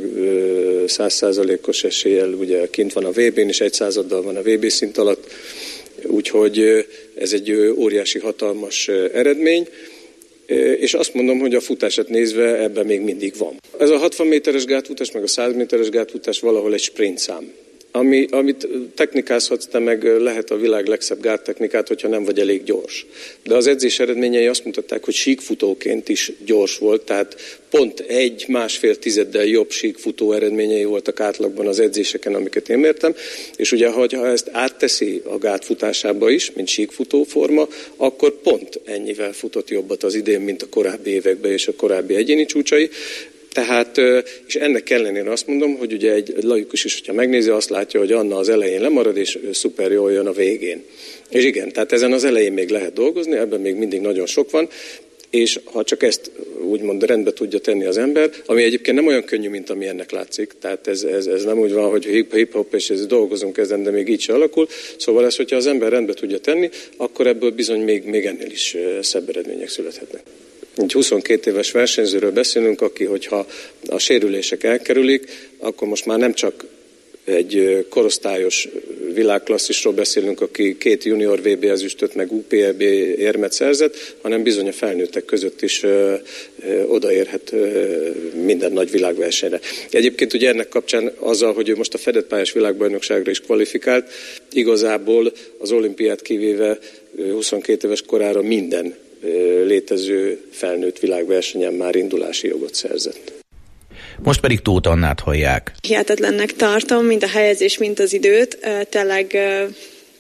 100%-os eséllyel, ugye kint van a VB-n, és 1/100-addal van a VB szint alatt, úgyhogy ez egy óriási, hatalmas eredmény. És azt mondom, hogy a futását nézve ebben még mindig van. Ez a 60 méteres gátfutás, meg a 100 méteres gátfutás valahol egy sprintszám. Amit technikázhatsz, te meg lehet a világ legszebb gáttechnikát, hogyha nem vagy elég gyors. De az edzés eredményei azt mutatták, hogy síkfutóként is gyors volt, tehát pont 1-1,5 tizeddel jobb síkfutó eredményei voltak átlagban az edzéseken, amiket én mértem, és ugye, ha ezt átteszi a gátfutásába is, mint síkfutó forma, akkor pont ennyivel futott jobbat az idén, mint a korábbi években és a korábbi egyéni csúcsai. Tehát, és ennek ellenére azt mondom, hogy ugye egy laikus is, hogyha megnézi, azt látja, hogy Anna az elején lemarad, és szuper jól jön a végén. És igen, tehát ezen az elején még lehet dolgozni, ebben még mindig nagyon sok van, és ha csak ezt úgymond rendbe tudja tenni az ember, ami egyébként nem olyan könnyű, mint ami ennek látszik, tehát ez nem úgy van, hogy hip-hop, és dolgozunk ezen, de még így se alakul, szóval ez, hogyha az ember rendbe tudja tenni, akkor ebből bizony még ennél is szebb eredmények születhetnek. Egy 22 éves versenyzőről beszélünk, aki, hogyha a sérülések elkerülik, akkor most már nem csak egy korosztályos világklasszisról beszélünk, aki 2 junior VB ezüstöt, meg UPEB érmet szerzett, hanem bizony a felnőttek között is odaérhet minden nagy világversenyre. Egyébként ugye ennek kapcsán azzal, hogy ő most a fedett pályás világbajnokságra is kvalifikált, igazából az olimpiát kivéve 22 éves korára minden létező felnőtt világversenyen már indulási jogot szerzett. Most pedig Tóth Annát hallják. Hihetetlennek tartom, mind a helyezés, mind az időt. Tényleg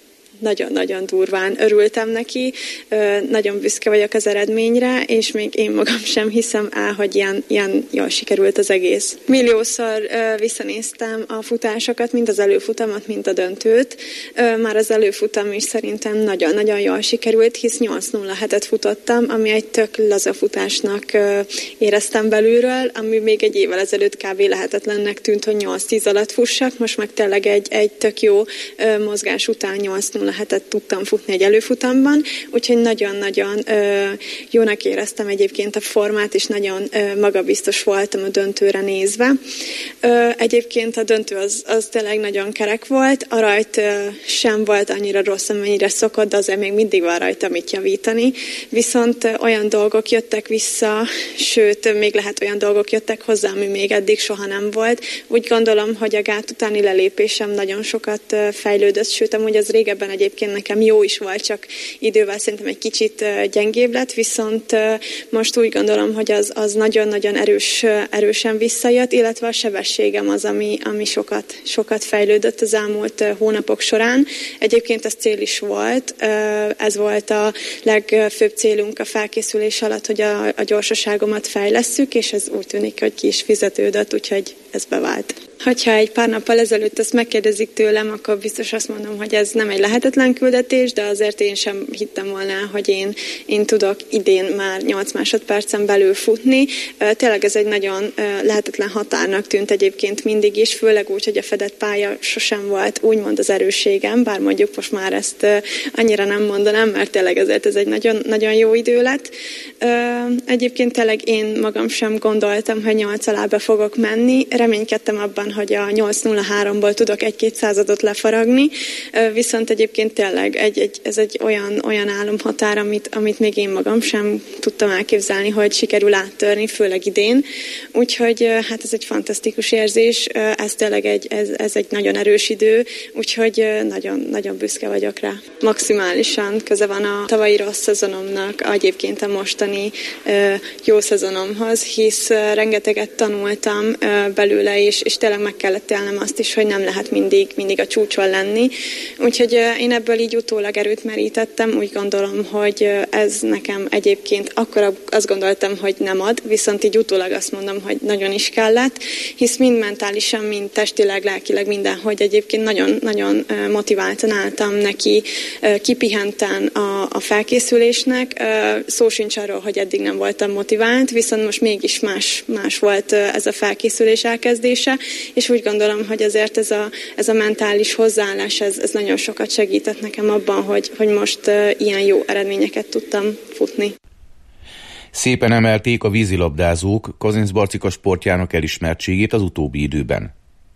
nagyon-nagyon durván örültem neki, nagyon büszke vagyok az eredményre, és még én magam sem hiszem el, hogy ilyen jól sikerült az egész. Milliószor visszanéztem a futásokat, mind az előfutamat, mind a döntőt. Már az előfutam is szerintem nagyon-nagyon jól sikerült, hisz 8.07-et futottam, ami egy tök laza futásnak éreztem belülről, ami még egy évvel ezelőtt kb. Lehetetlennek tűnt, hogy 8-10 alatt fussak, most meg tényleg egy tök jó mozgás után 8.07-et tudtam futni egy előfutamban, úgyhogy nagyon-nagyon jónak éreztem egyébként a formát, és nagyon magabiztos voltam a döntőre nézve. Egyébként a döntő az tényleg nagyon kerek volt, a rajt sem volt annyira rossz, amennyire szokott, de azért még mindig van rajta mit javítani, viszont olyan dolgok jöttek vissza, sőt, még lehet olyan dolgok jöttek hozzá, ami még eddig soha nem volt. Úgy gondolom, hogy a gát utáni lelépésem nagyon sokat fejlődött, sőt, amúgy az régebben egyébként nekem jó is volt, csak idővel szerintem egy kicsit gyengébb lett, viszont most úgy gondolom, hogy az nagyon-nagyon erősen visszajött, illetve a sebességem az, ami sokat fejlődött az elmúlt hónapok során. Egyébként ez cél is volt, ez volt a legfőbb célunk a felkészülés alatt, hogy a gyorsaságomat fejlesszük, és ez úgy tűnik, hogy ki is fizetődött, úgyhogy ez bevált. Hogyha egy pár nappal ezelőtt ezt megkérdezik tőlem, akkor biztos azt mondom, hogy ez nem egy lehetetlen küldetés, de azért én sem hittem volna, hogy én tudok idén már 8 másodpercen belül futni. Tényleg ez egy nagyon lehetetlen határnak tűnt egyébként mindig is, főleg úgy, hogy a fedett pálya sosem volt úgymond az erősségem, bár mondjuk most már ezt annyira nem mondanám, mert tényleg ezért ez egy nagyon, nagyon jó idő lett. Egyébként tényleg én magam sem gondoltam, hogy 8 alá be fogok menni. Reménykedtem abban, hogy a 8.03-ból tudok 1-2 századot lefaragni, viszont egyébként tényleg ez egy olyan álomhatár, amit még én magam sem tudtam elképzelni, hogy sikerül áttörni, főleg idén. Úgyhogy hát ez egy fantasztikus érzés, ez tényleg ez egy nagyon erős idő, úgyhogy nagyon, nagyon büszke vagyok rá. Maximálisan köze van a tavalyi rossz szezonomnak egyébként a mostani jó szezonomhoz, hisz rengeteget tanultam belőle, és tényleg meg kellett élnem azt is, hogy nem lehet mindig a csúcson lenni. Úgyhogy én ebből így utólag erőt merítettem, úgy gondolom, hogy ez nekem egyébként akkor azt gondoltam, hogy nem ad, viszont így utólag azt mondom, hogy nagyon is kellett, hisz mind mentálisan, mind testileg, lelkileg mindenhogy egyébként nagyon motiváltan álltam neki, kipihenten a felkészülésnek. Szó sincs arról, hogy eddig nem voltam motivált, viszont most mégis más volt ez a felkészülés elkezdése, és úgy gondolom, hogy azért ez a mentális hozzáállás, ez nagyon sokat segített nekem abban, hogy most ilyen jó eredményeket tudtam futni. Szépen emelték a vízilabdázók Kazincbarcika sportjának elismertségét az utóbbi időben.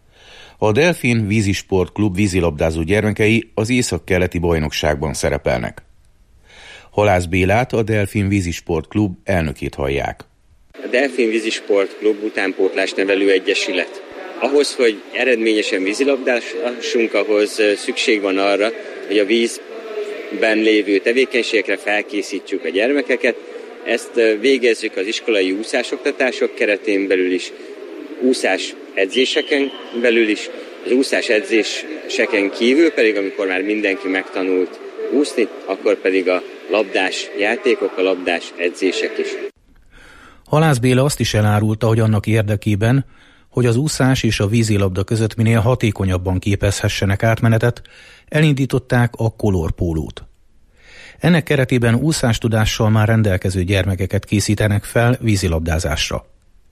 A Delfin Vízisport Klub vízilabdázó gyermekei az északkeleti bajnokságban szerepelnek. Halász Bélát, a Delfin Vízisport Klub elnökét hallják. A Delfin Vízisport Klub utánpótlás nevelő egyesület. Ahhoz, hogy eredményesen vízilabdásunk, ahhoz szükség van arra, hogy a vízben lévő tevékenységekre felkészítsük a gyermekeket. Ezt végezzük az iskolai úszásoktatások keretén belül is, úszás edzéseken belül is, az úszás edzéseken kívül pedig, amikor már mindenki megtanult úszni, akkor pedig a labdás játékok, a labdás edzések is. Halász Béla azt is elárulta, hogy annak érdekében, hogy az úszás és a vízilabda között minél hatékonyabban képezhessenek átmenetet, elindították a kolorpólót. Ennek keretében úszástudással már rendelkező gyermekeket készítenek fel vízilabdázásra.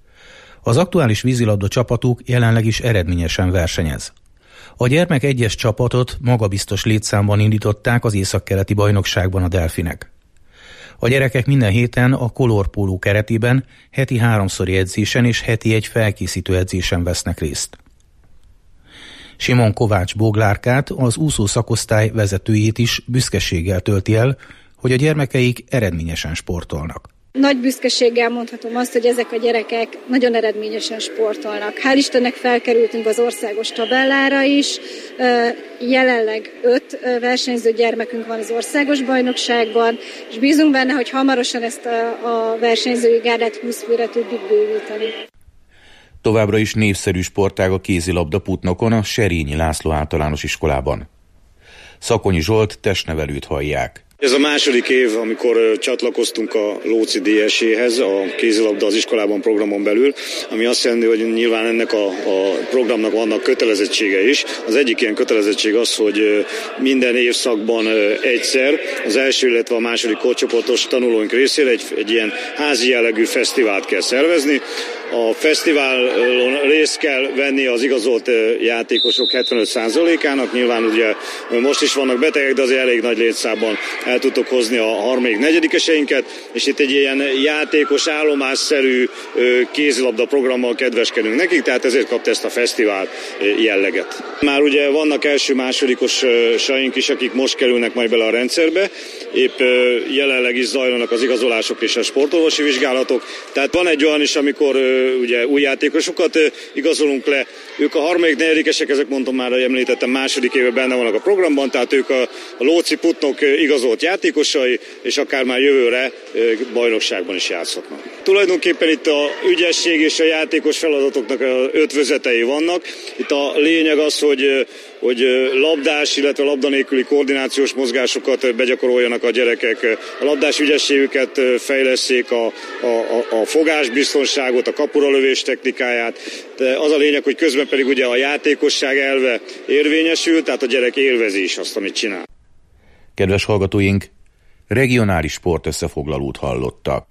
Az aktuális vízilabda csapatuk jelenleg is eredményesen versenyez. A gyermek egyes csapatot magabiztos létszámban indították az északkeleti bajnokságban a Delfinek. A gyerekek minden héten a kolorpóló keretében heti 3-szori edzésen és heti egy felkészítő edzésen vesznek részt. Simon Kovács Boglárkát, az úszó szakosztály vezetőjét is büszkeséggel tölti el, hogy a gyermekeik eredményesen sportolnak. Nagy büszkeséggel mondhatom azt, hogy ezek a gyerekek nagyon eredményesen sportolnak. Hál' Istennek felkerültünk az országos tabellára is. Jelenleg 5 versenyző gyermekünk van az országos bajnokságban, és bízunk benne, hogy hamarosan ezt a versenyzői gárdát 20 főre tudjuk bővíteni. Továbbra is népszerű sportág a kézilabda Putnokon, a Serényi László általános iskolában. Szakonyi Zsolt testnevelőt hallják. Ez a második év, amikor csatlakoztunk a Lóczy DSE-hez, a kézilabda az iskolában programon belül, ami azt jelenti, hogy nyilván ennek a programnak vannak kötelezettsége is. Az egyik ilyen kötelezettség az, hogy minden évszakban egyszer az első, illetve a második korcsoportos tanulóink részére egy ilyen házi jellegű fesztivált kell szervezni. A fesztiválon részt kell venni az igazolt játékosok 75%-ának. Nyilván ugye most is vannak betegek, de azért elég nagy létszámban el tudtok hozni a harmadik, negyedikeseinket, és itt egy ilyen játékos állomásszerű kézilabda programmal kedveskedünk nekik, tehát ezért kapta ezt a fesztivál jelleget. Már ugye vannak első-másodikosaink is, akik most kerülnek majd bele a rendszerbe, épp jelenleg is zajlanak az igazolások és a sportorvosi vizsgálatok, tehát van egy olyan is, amikor ugye új játékosokat igazolunk le, ők a harmadik, negyedikesek, ezek mondtam már, említettem, második éve benne vannak a programban, tehát ők a Lóczy Putnok igazolt játékosai, és akár már jövőre bajnokságban is játszhatnak. Tulajdonképpen itt a ügyesség és a játékos feladatoknak ötvözetei vannak. Itt a lényeg az, hogy labdás, illetve labda nélküli koordinációs mozgásokat begyakoroljanak a gyerekek, a labdás ügyességüket fejlesszék, a fogásbiztonságot, a kapuralövés technikáját. De az a lényeg, hogy közben pedig ugye a játékosság elve érvényesül, tehát a gyerek élvezi is azt, amit csinál. Kedves hallgatóink, regionális sportösszefoglalót hallottak.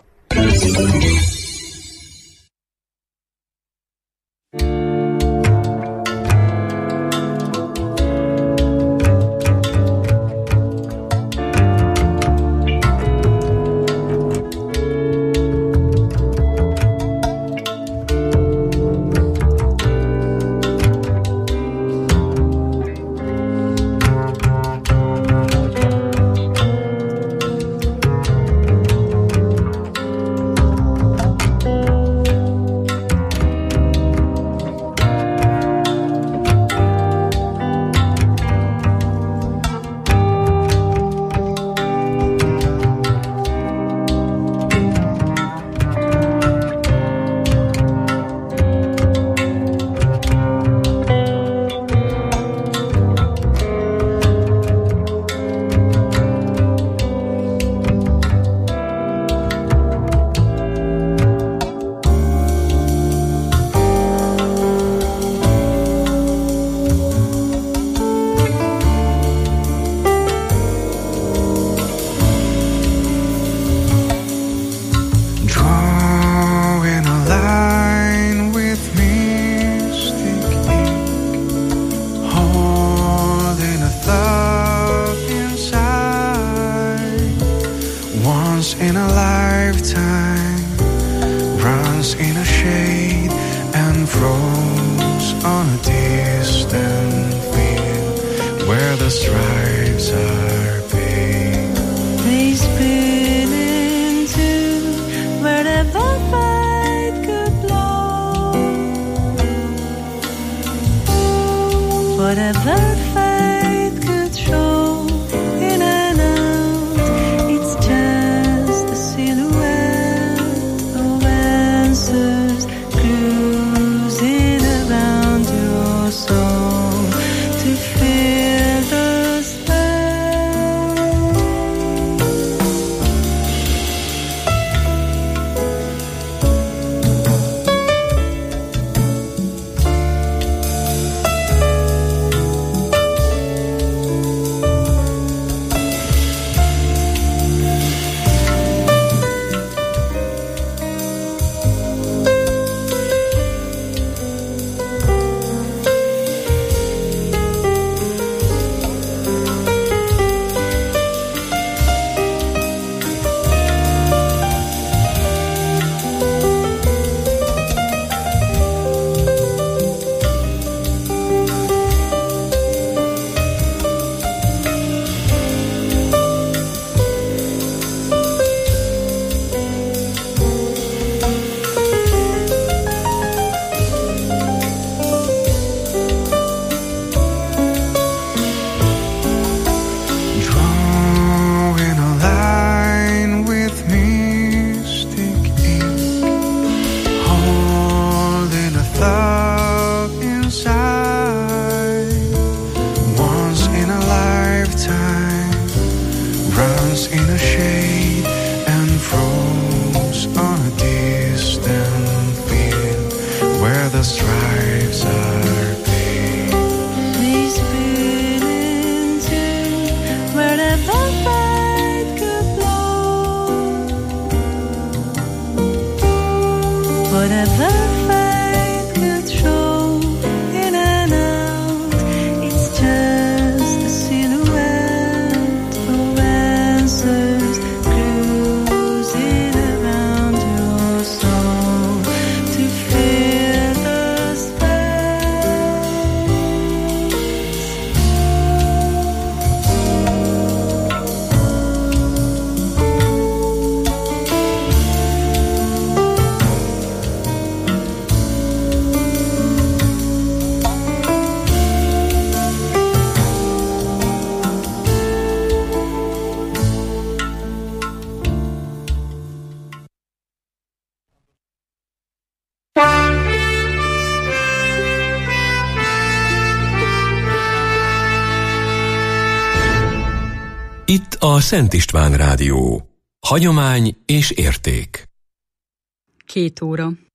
Itt a Szent István Rádió. Hagyomány és érték. 2 óra.